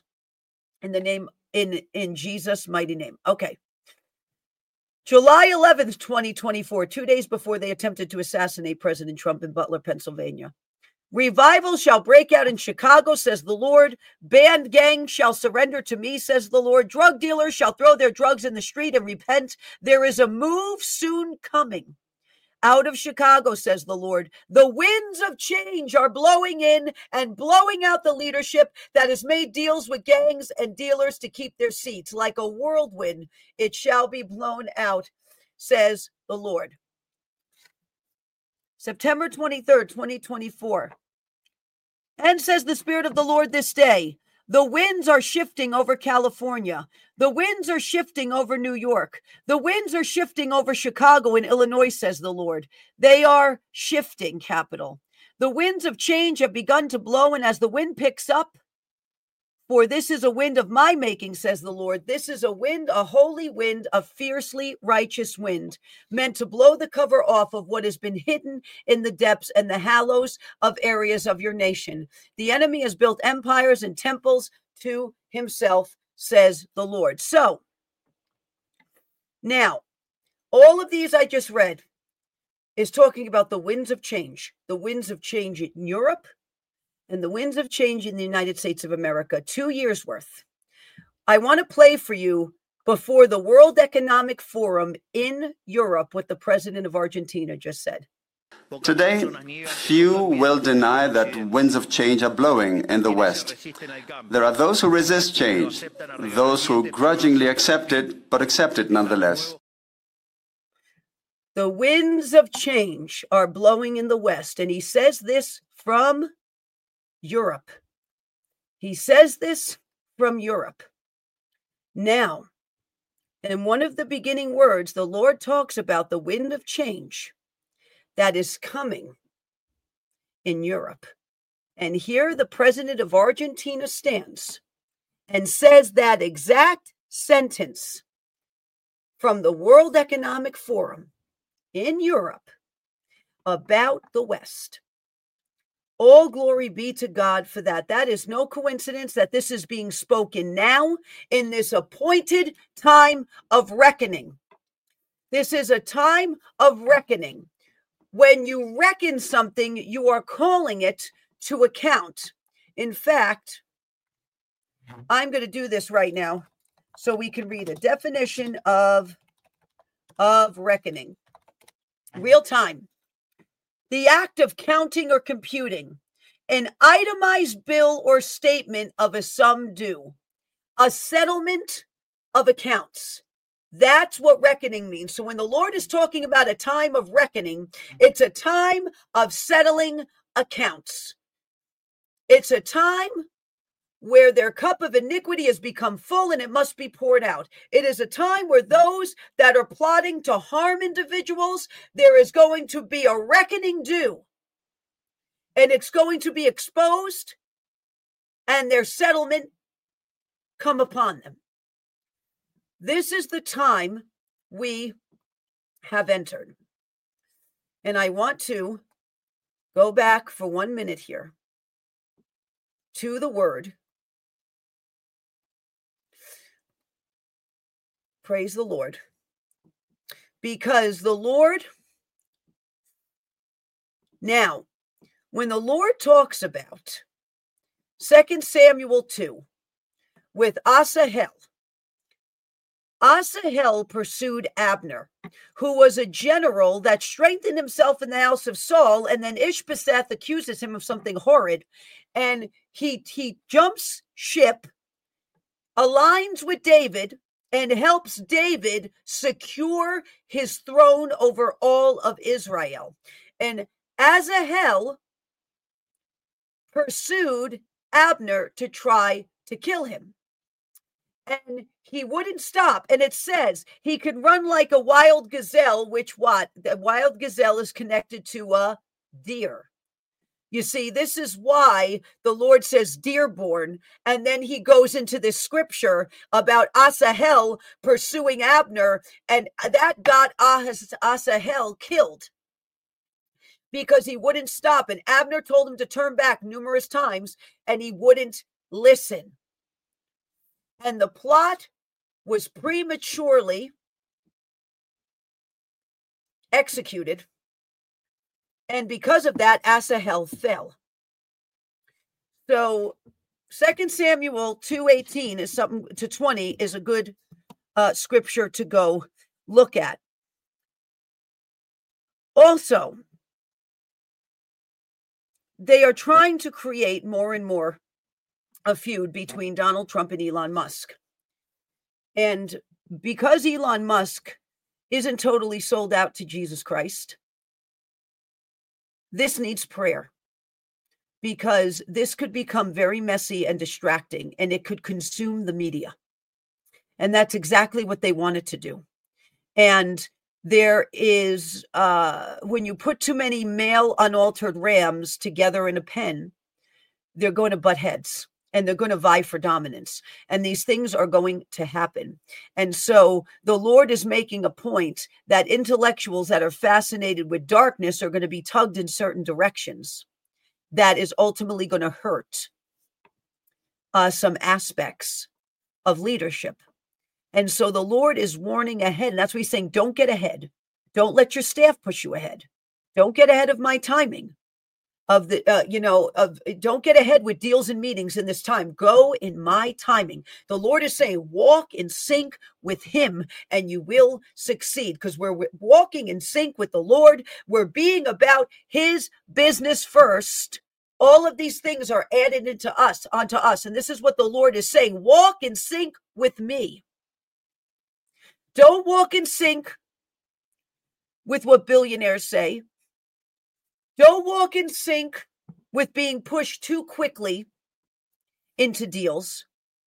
In Jesus' mighty name. Okay. July 11th, 2024, 2 days before they attempted to assassinate President Trump in Butler, Pennsylvania. Revival shall break out in Chicago, says the Lord. Band gangs shall surrender to me, says the Lord. Drug dealers shall throw their drugs in the street and repent. There is a move soon coming out of Chicago, says the Lord. The winds of change are blowing in and blowing out the leadership that has made deals with gangs and dealers to keep their seats. Like a whirlwind, it shall be blown out, says the Lord. September 23rd, 2024. And says the Spirit of the Lord this day, the winds are shifting over California. The winds are shifting over New York. The winds are shifting over Chicago and Illinois, says the Lord. They are shifting, capital. The winds of change have begun to blow, and as the wind picks up For this is a wind of my making, says the Lord. This is a wind, a holy wind, a fiercely righteous wind, meant to blow the cover off of what has been hidden in the depths and the hallows of areas of your nation. The enemy has built empires and temples to himself, says the Lord. So, now, all of these I just read is talking about the winds of change in Europe and the winds of change in the United States of America, 2 years worth. I want to play for you before the World Economic Forum in Europe what the president of Argentina just said. Today, few will deny that winds of change are blowing in the West. There are those who resist change, those who grudgingly accept it, but accept it nonetheless. The winds of change are blowing in the West, and he says this from Europe. He says this from Europe. Now, in one of the beginning words, the Lord talks about the wind of change that is coming in Europe. And here the president of Argentina stands and says that exact sentence from the World Economic Forum in Europe about the West. All glory be to God for that. That is no coincidence that this is being spoken now in this appointed time of reckoning. This is a time of reckoning. When you reckon something, you are calling it to account. In fact, I'm going to do this right now so we can read a definition of reckoning. Real time. The act of counting or computing, an itemized bill or statement of a sum due, a settlement of accounts. That's what reckoning means. So when the Lord is talking about a time of reckoning, it's a time of settling accounts. It's a time where their cup of iniquity has become full and it must be poured out. It is a time where those that are plotting to harm individuals, there is going to be a reckoning due. And it's going to be exposed and their settlement come upon them. This is the time we have entered. And I want to go back for 1 minute here to the word. Praise the Lord. Because the Lord, now, when the Lord talks about 2 Samuel 2 with Asahel, Asahel pursued Abner, who was a general that strengthened himself in the house of Saul, and then Ishbosheth accuses him of something horrid, and he jumps ship, aligns with David, and helps David secure his throne over all of Israel. And Asahel pursued Abner to try to kill him. And he wouldn't stop. And it says he could run like a wild gazelle, which what? The wild gazelle is connected to a deer. You see, this is why the Lord says dearborn. And then he goes into this scripture about Asahel pursuing Abner. And that got Asahel killed because he wouldn't stop. And Abner told him to turn back numerous times and he wouldn't listen. And the plot was prematurely executed. And because of that, Asahel fell. So 2 Samuel 2:18 is something to 20 is a good scripture to go look at. Also, they are trying to create more and more a feud between Donald Trump and Elon Musk. And because Elon Musk isn't totally sold out to Jesus Christ, this needs prayer, because this could become very messy and distracting, and it could consume the media. And that's exactly what they wanted to do. And there is, when you put too many male unaltered rams together in a pen, they're going to butt heads. and they're going to vie for dominance. And these things are going to happen. And so the Lord is making a point that intellectuals that are fascinated with darkness are going to be tugged in certain directions. That is ultimately going to hurt some aspects of leadership. And so the Lord is warning ahead. And that's what he's saying, don't get ahead. Don't let your staff push you ahead. Don't get ahead of my timing. Don't get ahead with deals and meetings in this time. Go in my timing. The Lord is saying, walk in sync with him and you will succeed, because we're walking in sync with the Lord. We're being about his business first. All of these things are added onto us. And this is what the Lord is saying. Walk in sync with me. Don't walk in sync with what billionaires say. Don't walk in sync with being pushed too quickly into deals.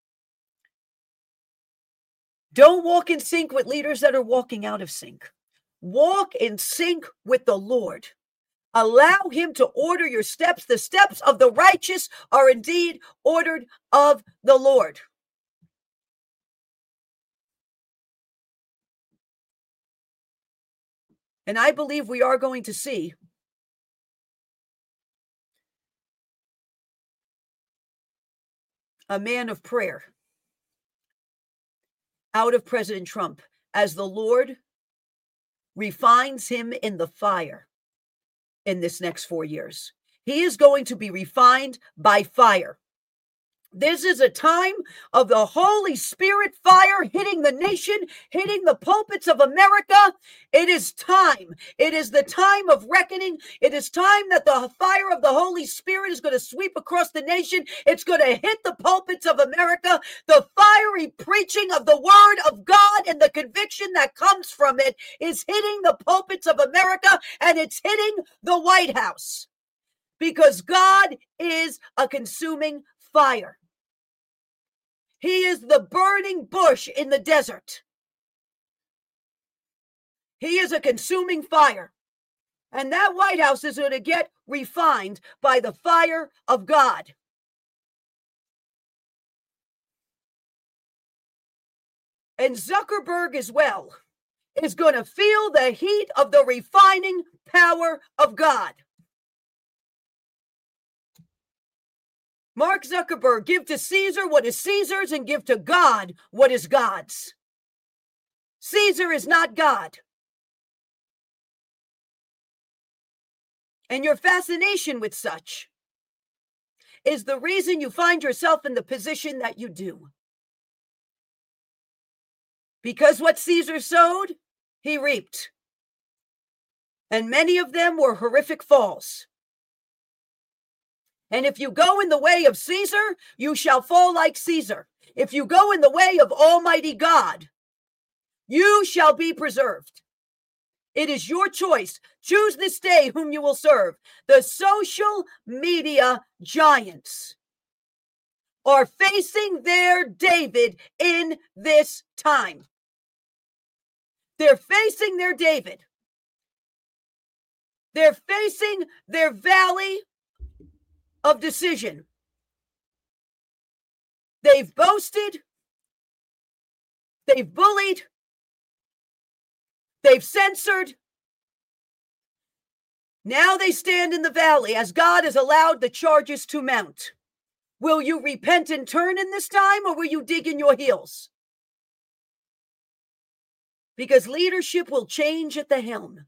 Don't walk in sync with leaders that are walking out of sync. Walk in sync with the Lord. Allow him to order your steps. The steps of the righteous are indeed ordered of the Lord. And I believe we are going to see a man of prayer out of President Trump as the Lord refines him in the fire in this next 4 years. He is going to be refined by fire. This is a time of the Holy Spirit fire hitting the nation, hitting the pulpits of America. It is time. It is the time of reckoning. It is time that the fire of the Holy Spirit is going to sweep across the nation. It's going to hit the pulpits of America. The fiery preaching of the word of God and the conviction that comes from it is hitting the pulpits of America, and it's hitting the White House, because God is a consuming fire. He is the burning bush in the desert. He is a consuming fire. And that White House is going to get refined by the fire of God. And Zuckerberg as well is going to feel the heat of the refining power of God. Mark Zuckerberg, give to Caesar what is Caesar's and give to God what is God's. Caesar is not God. And your fascination with such is the reason you find yourself in the position that you do. Because what Caesar sowed, he reaped. And many of them were horrific falls. And if you go in the way of Caesar, you shall fall like Caesar. If you go in the way of Almighty God, you shall be preserved. It is your choice. Choose this day whom you will serve. The social media giants are facing their David in this time. They're facing their David. They're facing their valley of decision. They've boasted. They've bullied. They've censored. Now they stand in the valley as God has allowed the charges to mount. Will you repent and turn in this time, or will you dig in your heels? Because leadership will change at the helm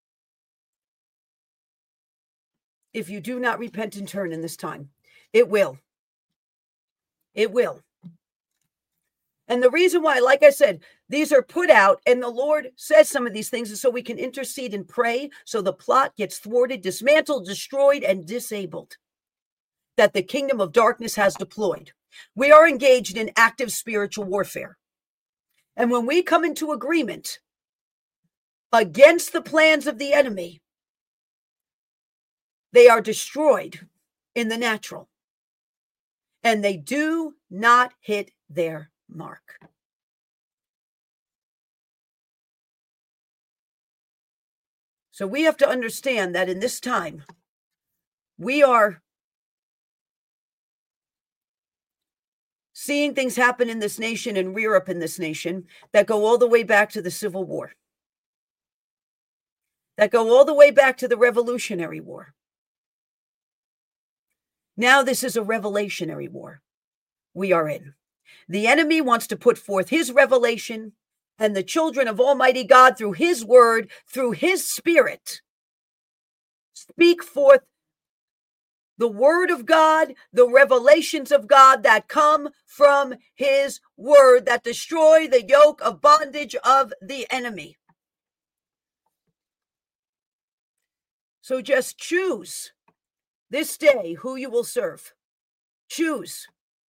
if you do not repent and turn in this time. It will. It will. And the reason why, like I said, these are put out and the Lord says some of these things is so we can intercede and pray so the plot gets thwarted, dismantled, destroyed, and disabled that the kingdom of darkness has deployed. We are engaged in active spiritual warfare. And when we come into agreement against the plans of the enemy, they are destroyed in the natural. And they do not hit their mark. So we have to understand that in this time, we are seeing things happen in this nation and rear up in this nation that go all the way back to the Civil War, that go all the way back to the Revolutionary War. Now this is a revelationary war we are in. The enemy wants to put forth his revelation, and the children of Almighty God, through his word, through his spirit, speak forth the word of God, the revelations of God that come from his word, that destroy the yoke of bondage of the enemy. So just choose this day who you will serve. Choose.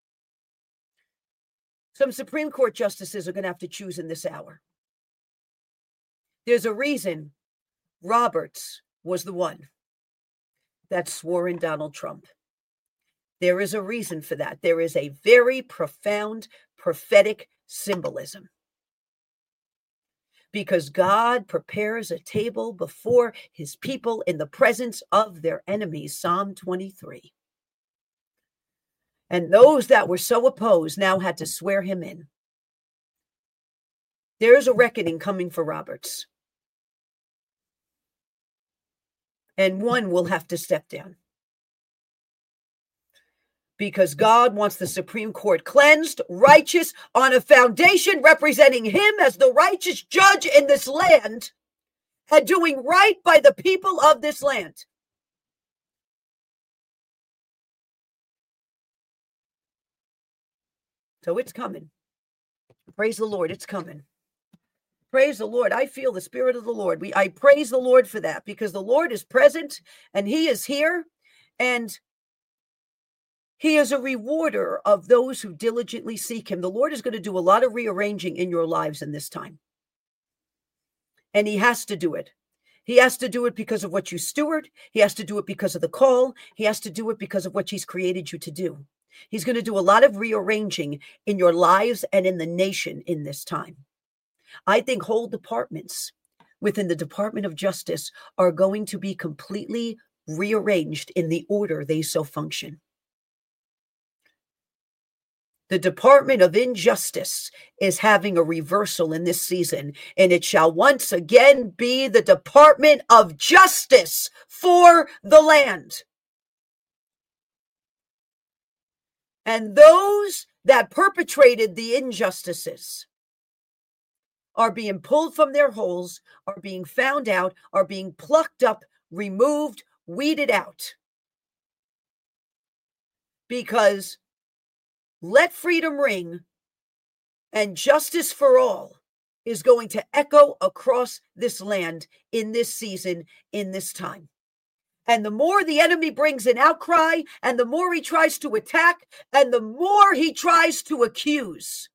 Some Supreme Court justices are going to have to choose in this hour. There's a reason Roberts was the one that swore in Donald Trump. There is a reason for that. There is a very profound prophetic symbolism. Because God prepares a table before his people in the presence of their enemies, Psalm 23. And those that were so opposed now had to swear him in. There is a reckoning coming for Roberts. And one will have to step down. Because God wants the Supreme Court cleansed, righteous, on a foundation representing him as the righteous judge in this land and doing right by the people of this land. So it's coming. Praise the Lord, it's coming. Praise the Lord. I feel the Spirit of the Lord. I praise the Lord for that, because the Lord is present and he is here, and he is a rewarder of those who diligently seek him. The Lord is going to do a lot of rearranging in your lives in this time. And he has to do it. He has to do it because of what you steward. He has to do it because of the call. He has to do it because of what he's created you to do. He's going to do a lot of rearranging in your lives and in the nation in this time. I think whole departments within the Department of Justice are going to be completely rearranged in the order they so function. The Department of Injustice is having a reversal in this season, and it shall once again be the Department of Justice for the land. And those that perpetrated the injustices are being pulled from their holes, are being found out, are being plucked up, removed, weeded out. Because let freedom ring and justice for all is going to echo across this land in this season, in this time. And the more the enemy brings an outcry, and the more he tries to attack, and the more he tries to accuse,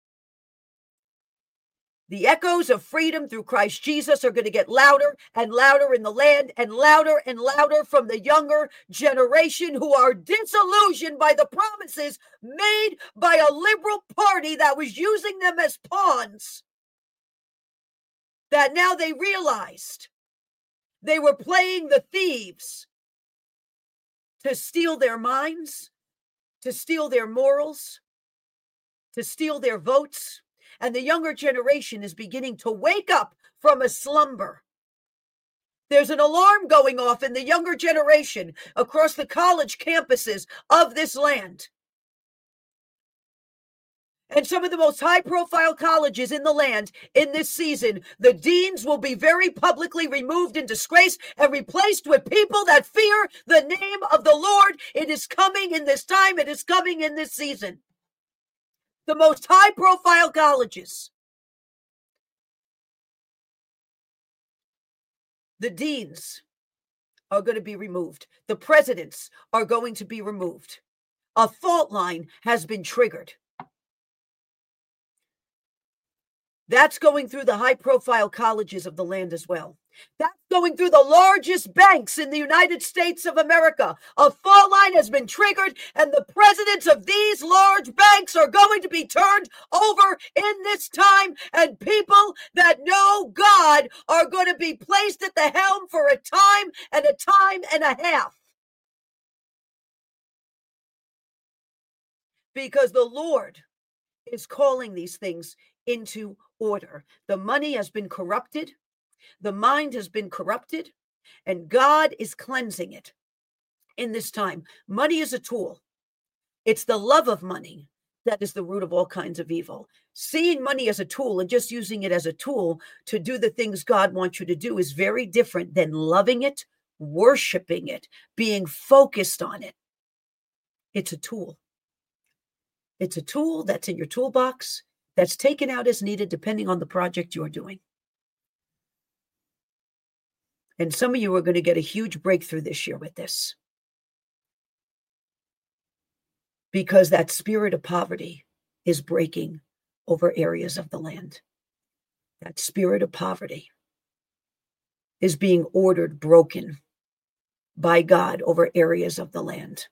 the echoes of freedom through Christ Jesus are going to get louder and louder in the land, and louder from the younger generation who are disillusioned by the promises made by a liberal party that was using them as pawns, that now they realized they were playing the thieves to steal their minds, to steal their morals, to steal their votes. And the younger generation is beginning to wake up from a slumber. There's an alarm going off in the younger generation across the college campuses of this land. And some of the most high-profile colleges in the land in this season, the deans will be very publicly removed in disgrace and replaced with people that fear the name of the Lord. It is coming in this time. It is coming in this season. The most high-profile colleges. The deans are going to be removed. The presidents are going to be removed. A fault line has been triggered. That's going through the high-profile colleges of the land as well. That's going through the largest banks in the United States of America. A fault line has been triggered, and the presidents of these large banks are going to be turned over in this time, and people that know God are going to be placed at the helm for a time and a half. because the Lord is calling these things into order. The money has been corrupted. The mind has been corrupted, and God is cleansing it in this time. Money is a tool. It's the love of money that is the root of all kinds of evil. Seeing money as a tool and just using it as a tool to do the things God wants you to do is very different than loving it, worshiping it, being focused on it. It's a tool. It's a tool that's in your toolbox that's taken out as needed depending on the project you're doing. And some of you are going to get a huge breakthrough this year with this. Because that spirit of poverty is breaking over areas of the land. That spirit of poverty is being ordered, broken by God over areas of the land.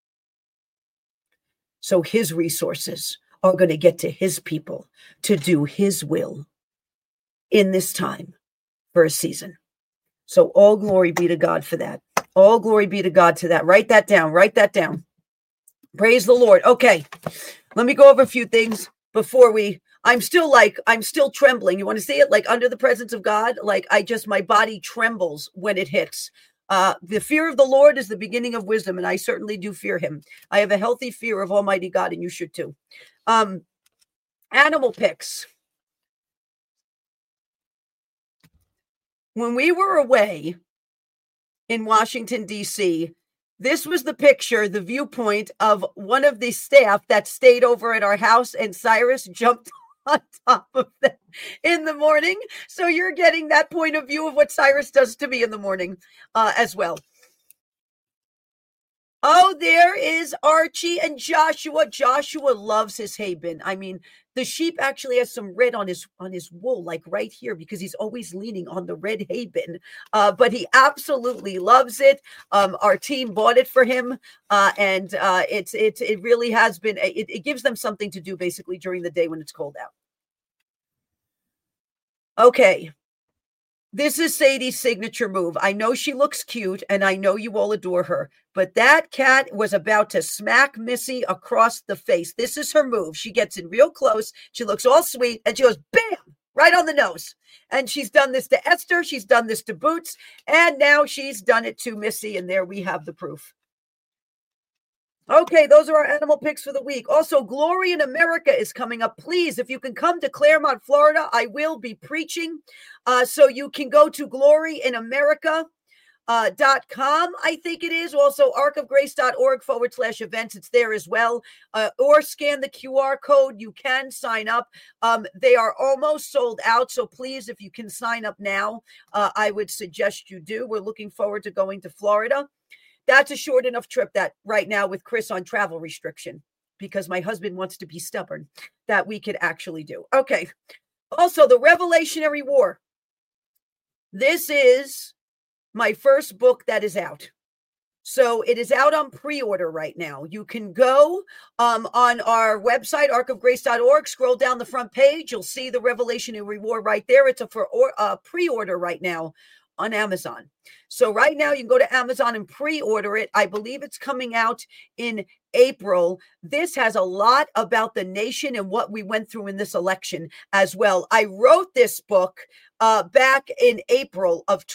So his resources are going to get to his people to do his will in this time for a season. So all glory be to God for that. All glory be to God to that. Write that down. Write that down. Praise the Lord. Okay. Let me go over a few things before I'm still trembling. You want to see it? Like under the presence of God? Like my body trembles when it hits. The fear of the Lord is the beginning of wisdom, and I certainly do fear him. I have a healthy fear of Almighty God, and you should too. Animal pics. When we were away in Washington, D.C., this was the picture, the viewpoint of one of the staff that stayed over at our house, and Cyrus jumped on top of them in the morning. So you're getting that point of view of what Cyrus does to me in the morning as well. Oh, there is Archie and Joshua. Joshua loves his hay bin. I mean, the sheep actually has some red on his wool, like right here, because he's always leaning on the red hay bin. But he absolutely loves it. Our team bought it for him, and it really has been. It gives them something to do basically during the day when it's cold out. Okay. This is Sadie's signature move. I know she looks cute, and I know you all adore her, but that cat was about to smack Missy across the face. This is her move. She gets in real close. She looks all sweet, and she goes, bam, right on the nose. And she's done this to Esther. She's done this to Boots, and now she's done it to Missy, and there we have the proof. Okay, those are our animal picks for the week. Also, Glory in America is coming up. Please, if you can come to Claremont, Florida, I will be preaching. So you can go to gloryinamerica.com, I think it is. Also, arkofgrace.org/events. It's there as well. Or scan the QR code. You can sign up. They are almost sold out. So please, if you can sign up now, I would suggest you do. We're looking forward to going to Florida. That's a short enough trip that right now with Chris on travel restriction, because my husband wants to be stubborn, that we could actually do. Okay. Also, the Revelationary War. This is my first book that is out. So it is out on pre-order right now. You can go on our website, arkofgrace.org, scroll down the front page. You'll see the Revelationary War right there. It's a pre-order right now on Amazon. So right now you can go to Amazon and pre-order it. I believe it's coming out in April. This has a lot about the nation and what we went through in this election as well. I wrote this book back in April of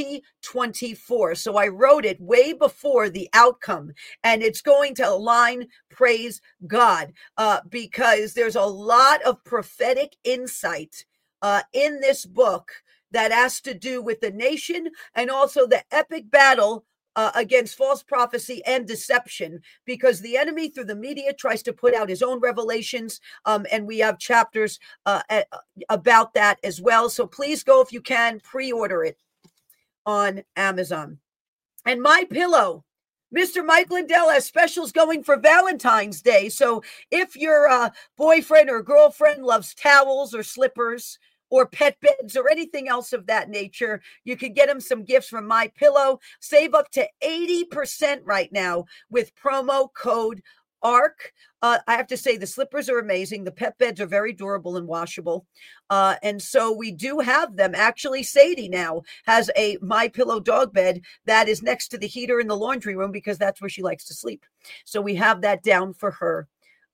2024. So I wrote it way before the outcome, and it's going to align, praise God, because there's a lot of prophetic insight in this book that has to do with the nation and also the epic battle against false prophecy and deception, because the enemy through the media tries to put out his own revelations, and we have chapters about that as well. So please go, if you can, pre-order it on Amazon. And MyPillow. Mr. Mike Lindell has specials going for Valentine's Day. So if your boyfriend or girlfriend loves towels or slippers or pet beds or anything else of that nature, you can get them some gifts from MyPillow. Save up to 80% right now with promo code ARK. I have to say the slippers are amazing. The pet beds are very durable and washable. And so we do have them. Actually, Sadie now has a MyPillow dog bed that is next to the heater in the laundry room because that's where she likes to sleep. So we have that down for her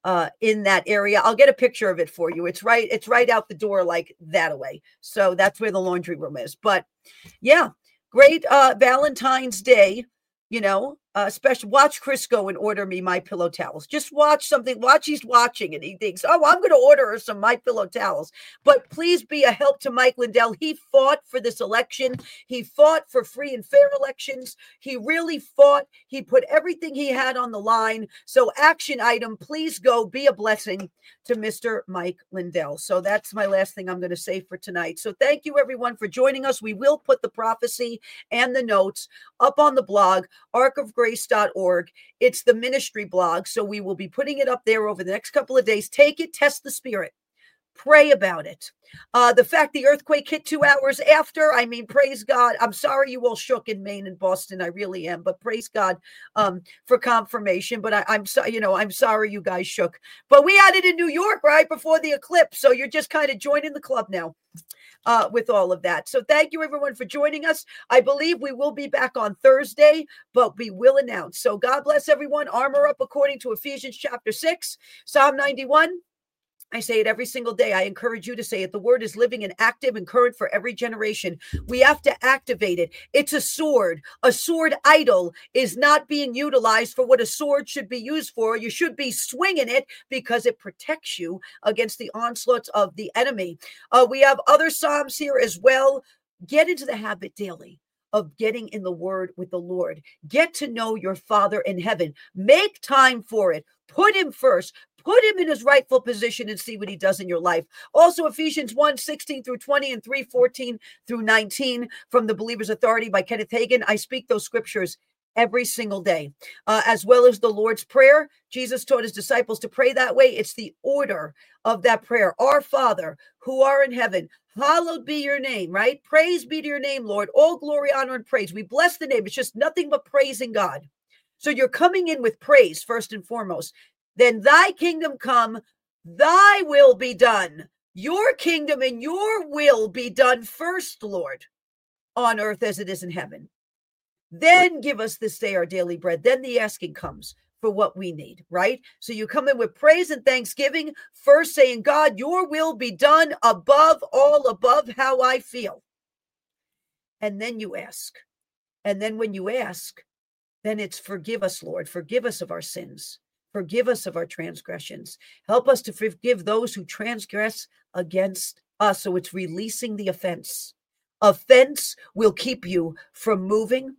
in that area. I'll get a picture of it for you. It's right out the door, like that away. So that's where the laundry room is. But yeah, great Valentine's Day. Special. Watch Chris go and order me My Pillow towels. Just watch something. Watch he's watching and he thinks, oh, I'm going to order her some My Pillow towels. But please be a help to Mike Lindell. He fought for this election. He fought for free and fair elections. He really fought. He put everything he had on the line. So action item, please go be a blessing to Mr. Mike Lindell. So that's my last thing I'm going to say for tonight. So thank you everyone for joining us. We will put the prophecy and the notes up on the blog, arcofgrace.org. It's the ministry blog. So we will be putting it up there over the next couple of days. Take it, test the spirit. Pray about it. The fact the earthquake hit 2 hours after, I mean, praise God. I'm sorry you all shook in Maine and Boston. I really am, but praise God for confirmation. But I'm sorry you guys shook. But we had it in New York right before the eclipse. So you're just kind of joining the club now with all of that. So thank you everyone for joining us. I believe we will be back on Thursday, but we will announce. So God bless everyone. Armor up according to Ephesians chapter 6, Psalm 91. I say it every single day. I encourage you to say it. The word is living and active and current for every generation. We have to activate it. It's a sword. A sword idol is not being utilized for what a sword should be used for. You should be swinging it because it protects you against the onslaughts of the enemy. We have other Psalms here as well. Get into the habit daily of getting in the word with the Lord. Get to know your Father in heaven. Make time for it. Put him first. Put him in his rightful position and see what he does in your life. Also, Ephesians 1:16-20 and 3:14-19 from the Believer's Authority by Kenneth Hagin. I speak those scriptures every single day, as well as the Lord's Prayer. Jesus taught his disciples to pray that way. It's the order of that prayer. Our Father, who art in heaven, hallowed be your name, right? Praise be to your name, Lord. All glory, honor, and praise. We bless the name. It's just nothing but praising God. So you're coming in with praise first and foremost. Then thy kingdom come, thy will be done. Your kingdom and your will be done first, Lord, on earth as it is in heaven. Then give us this day our daily bread. Then the asking comes for what we need, right? So you come in with praise and thanksgiving, first saying, God, your will be done above all, above how I feel. And then you ask. And then when you ask, then it's forgive us, Lord. Forgive us of our sins. Forgive us of our transgressions. Help us to forgive those who transgress against us. So it's releasing the offense. Offense will keep you from moving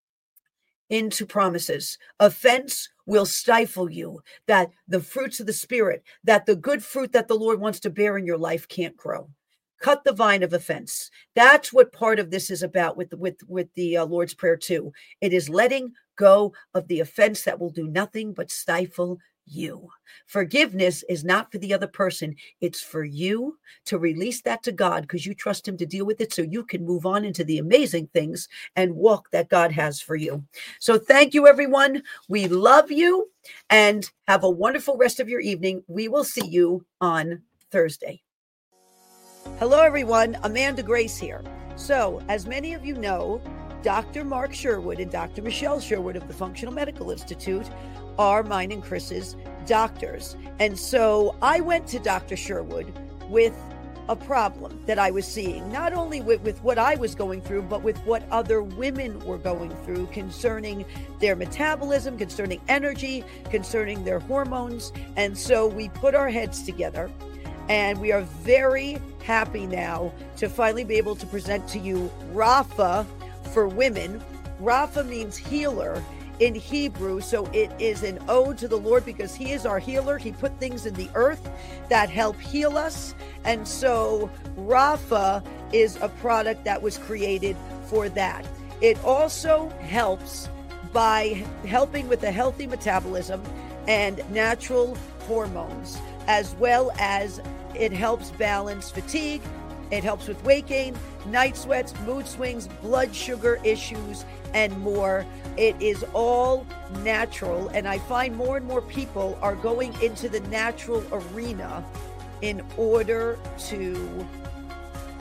into promises. Offense will stifle you, that the fruits of the Spirit, that the good fruit that the Lord wants to bear in your life can't grow. Cut the vine of offense. That's what part of this is about with the Lord's Prayer too. It is letting go of the offense that will do nothing but stifle you. Forgiveness is not for the other person. It's for you to release that to God because you trust him to deal with it so you can move on into the amazing things and walk that God has for you. So thank you, everyone. We love you and have a wonderful rest of your evening. We will see you on Thursday. Hello, everyone. Amanda Grace here. So, as many of you know, Dr. Mark Sherwood and Dr. Michelle Sherwood of the Functional Medical Institute are mine and Chris's doctors. And so I went to Dr. Sherwood with a problem that I was seeing, not only with what I was going through, but with what other women were going through concerning their metabolism, concerning energy, concerning their hormones. And so we put our heads together. And we are very happy now to finally be able to present to you Rapha for women. Rapha means healer in Hebrew. So it is an ode to the Lord because he is our healer. He put things in the earth that help heal us. And so Rapha is a product that was created for that. It also helps by helping with a healthy metabolism and natural hormones, as well as it helps balance fatigue. It helps with weight gain, night sweats, mood swings, blood sugar issues, and more. It is all natural. And I find more and more people are going into the natural arena in order to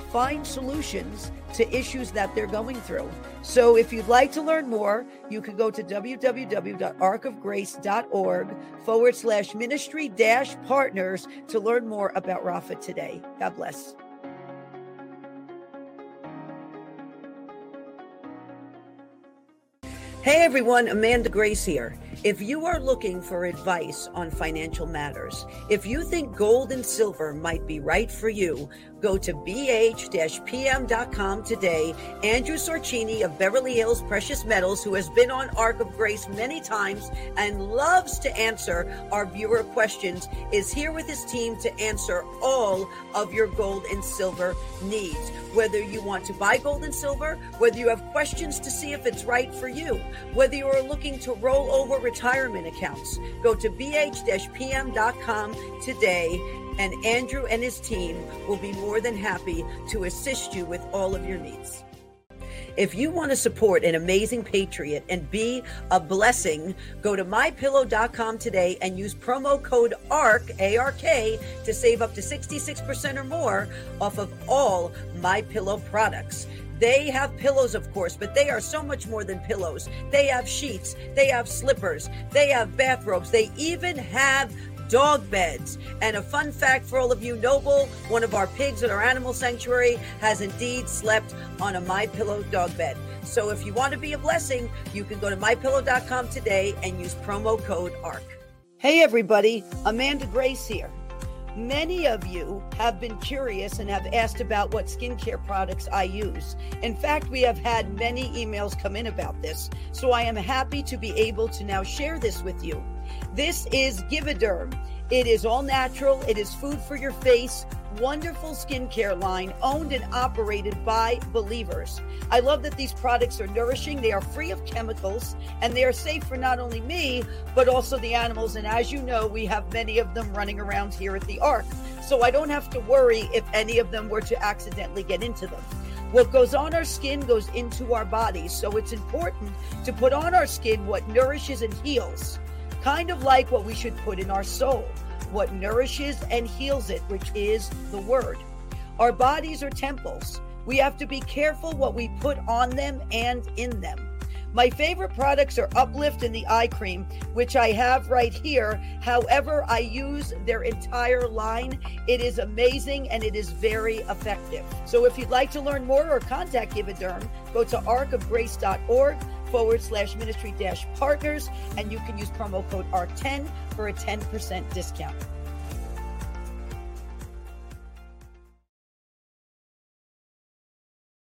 find solutions to issues that they're going through. So if you'd like to learn more, you can go to www.arkofgrace.org/ministry-partners to learn more about Rafa today. God bless. Hey everyone, Amanda Grace here. If you are looking for advice on financial matters, if you think gold and silver might be right for you, go to bh-pm.com today. Andrew Sorcini of Beverly Hills Precious Metals, who has been on Ark of Grace many times and loves to answer our viewer questions, is here with his team to answer all of your gold and silver needs. Whether you want to buy gold and silver, whether you have questions to see if it's right for you, whether you are looking to roll over retirement accounts, go to bh-pm.com today, and Andrew and his team will be more than happy to assist you with all of your needs. If you want to support an amazing patriot and be a blessing, go to mypillow.com today and use promo code ARK, A-R-K, to save up to 66% or more off of all MyPillow products. They have pillows, of course, but they are so much more than pillows. They have sheets, they have slippers, they have bathrobes, they even have dog beds. And a fun fact for all of you, Noble, one of our pigs at our animal sanctuary, has indeed slept on a MyPillow dog bed. So if you want to be a blessing, you can go to mypillow.com today and use promo code ARK. Hey everybody, Amanda Grace here. Many of you have been curious and have asked about what skincare products I use. In fact, we have had many emails come in about this, so I am happy to be able to now share this with you. This is Givauderm. It is all natural. It is food for your face. Wonderful skincare line owned and operated by believers. I love that these products are nourishing. They are free of chemicals and they are safe for not only me, but also the animals. And as you know, we have many of them running around here at the Ark. So I don't have to worry if any of them were to accidentally get into them. What goes on our skin goes into our bodies. So it's important to put on our skin what nourishes and heals. Kind of like what we should put in our soul, what nourishes and heals it, which is the Word. Our bodies are temples. We have to be careful what we put on them and in them. My favorite products are Uplift and the eye cream, which I have right here. However, I use their entire line. It is amazing and it is very effective. So if you'd like to learn more or contact Givauderm, go to arkofgrace.org/ministry-partners, and you can use promo code ARK10 for a 10% discount.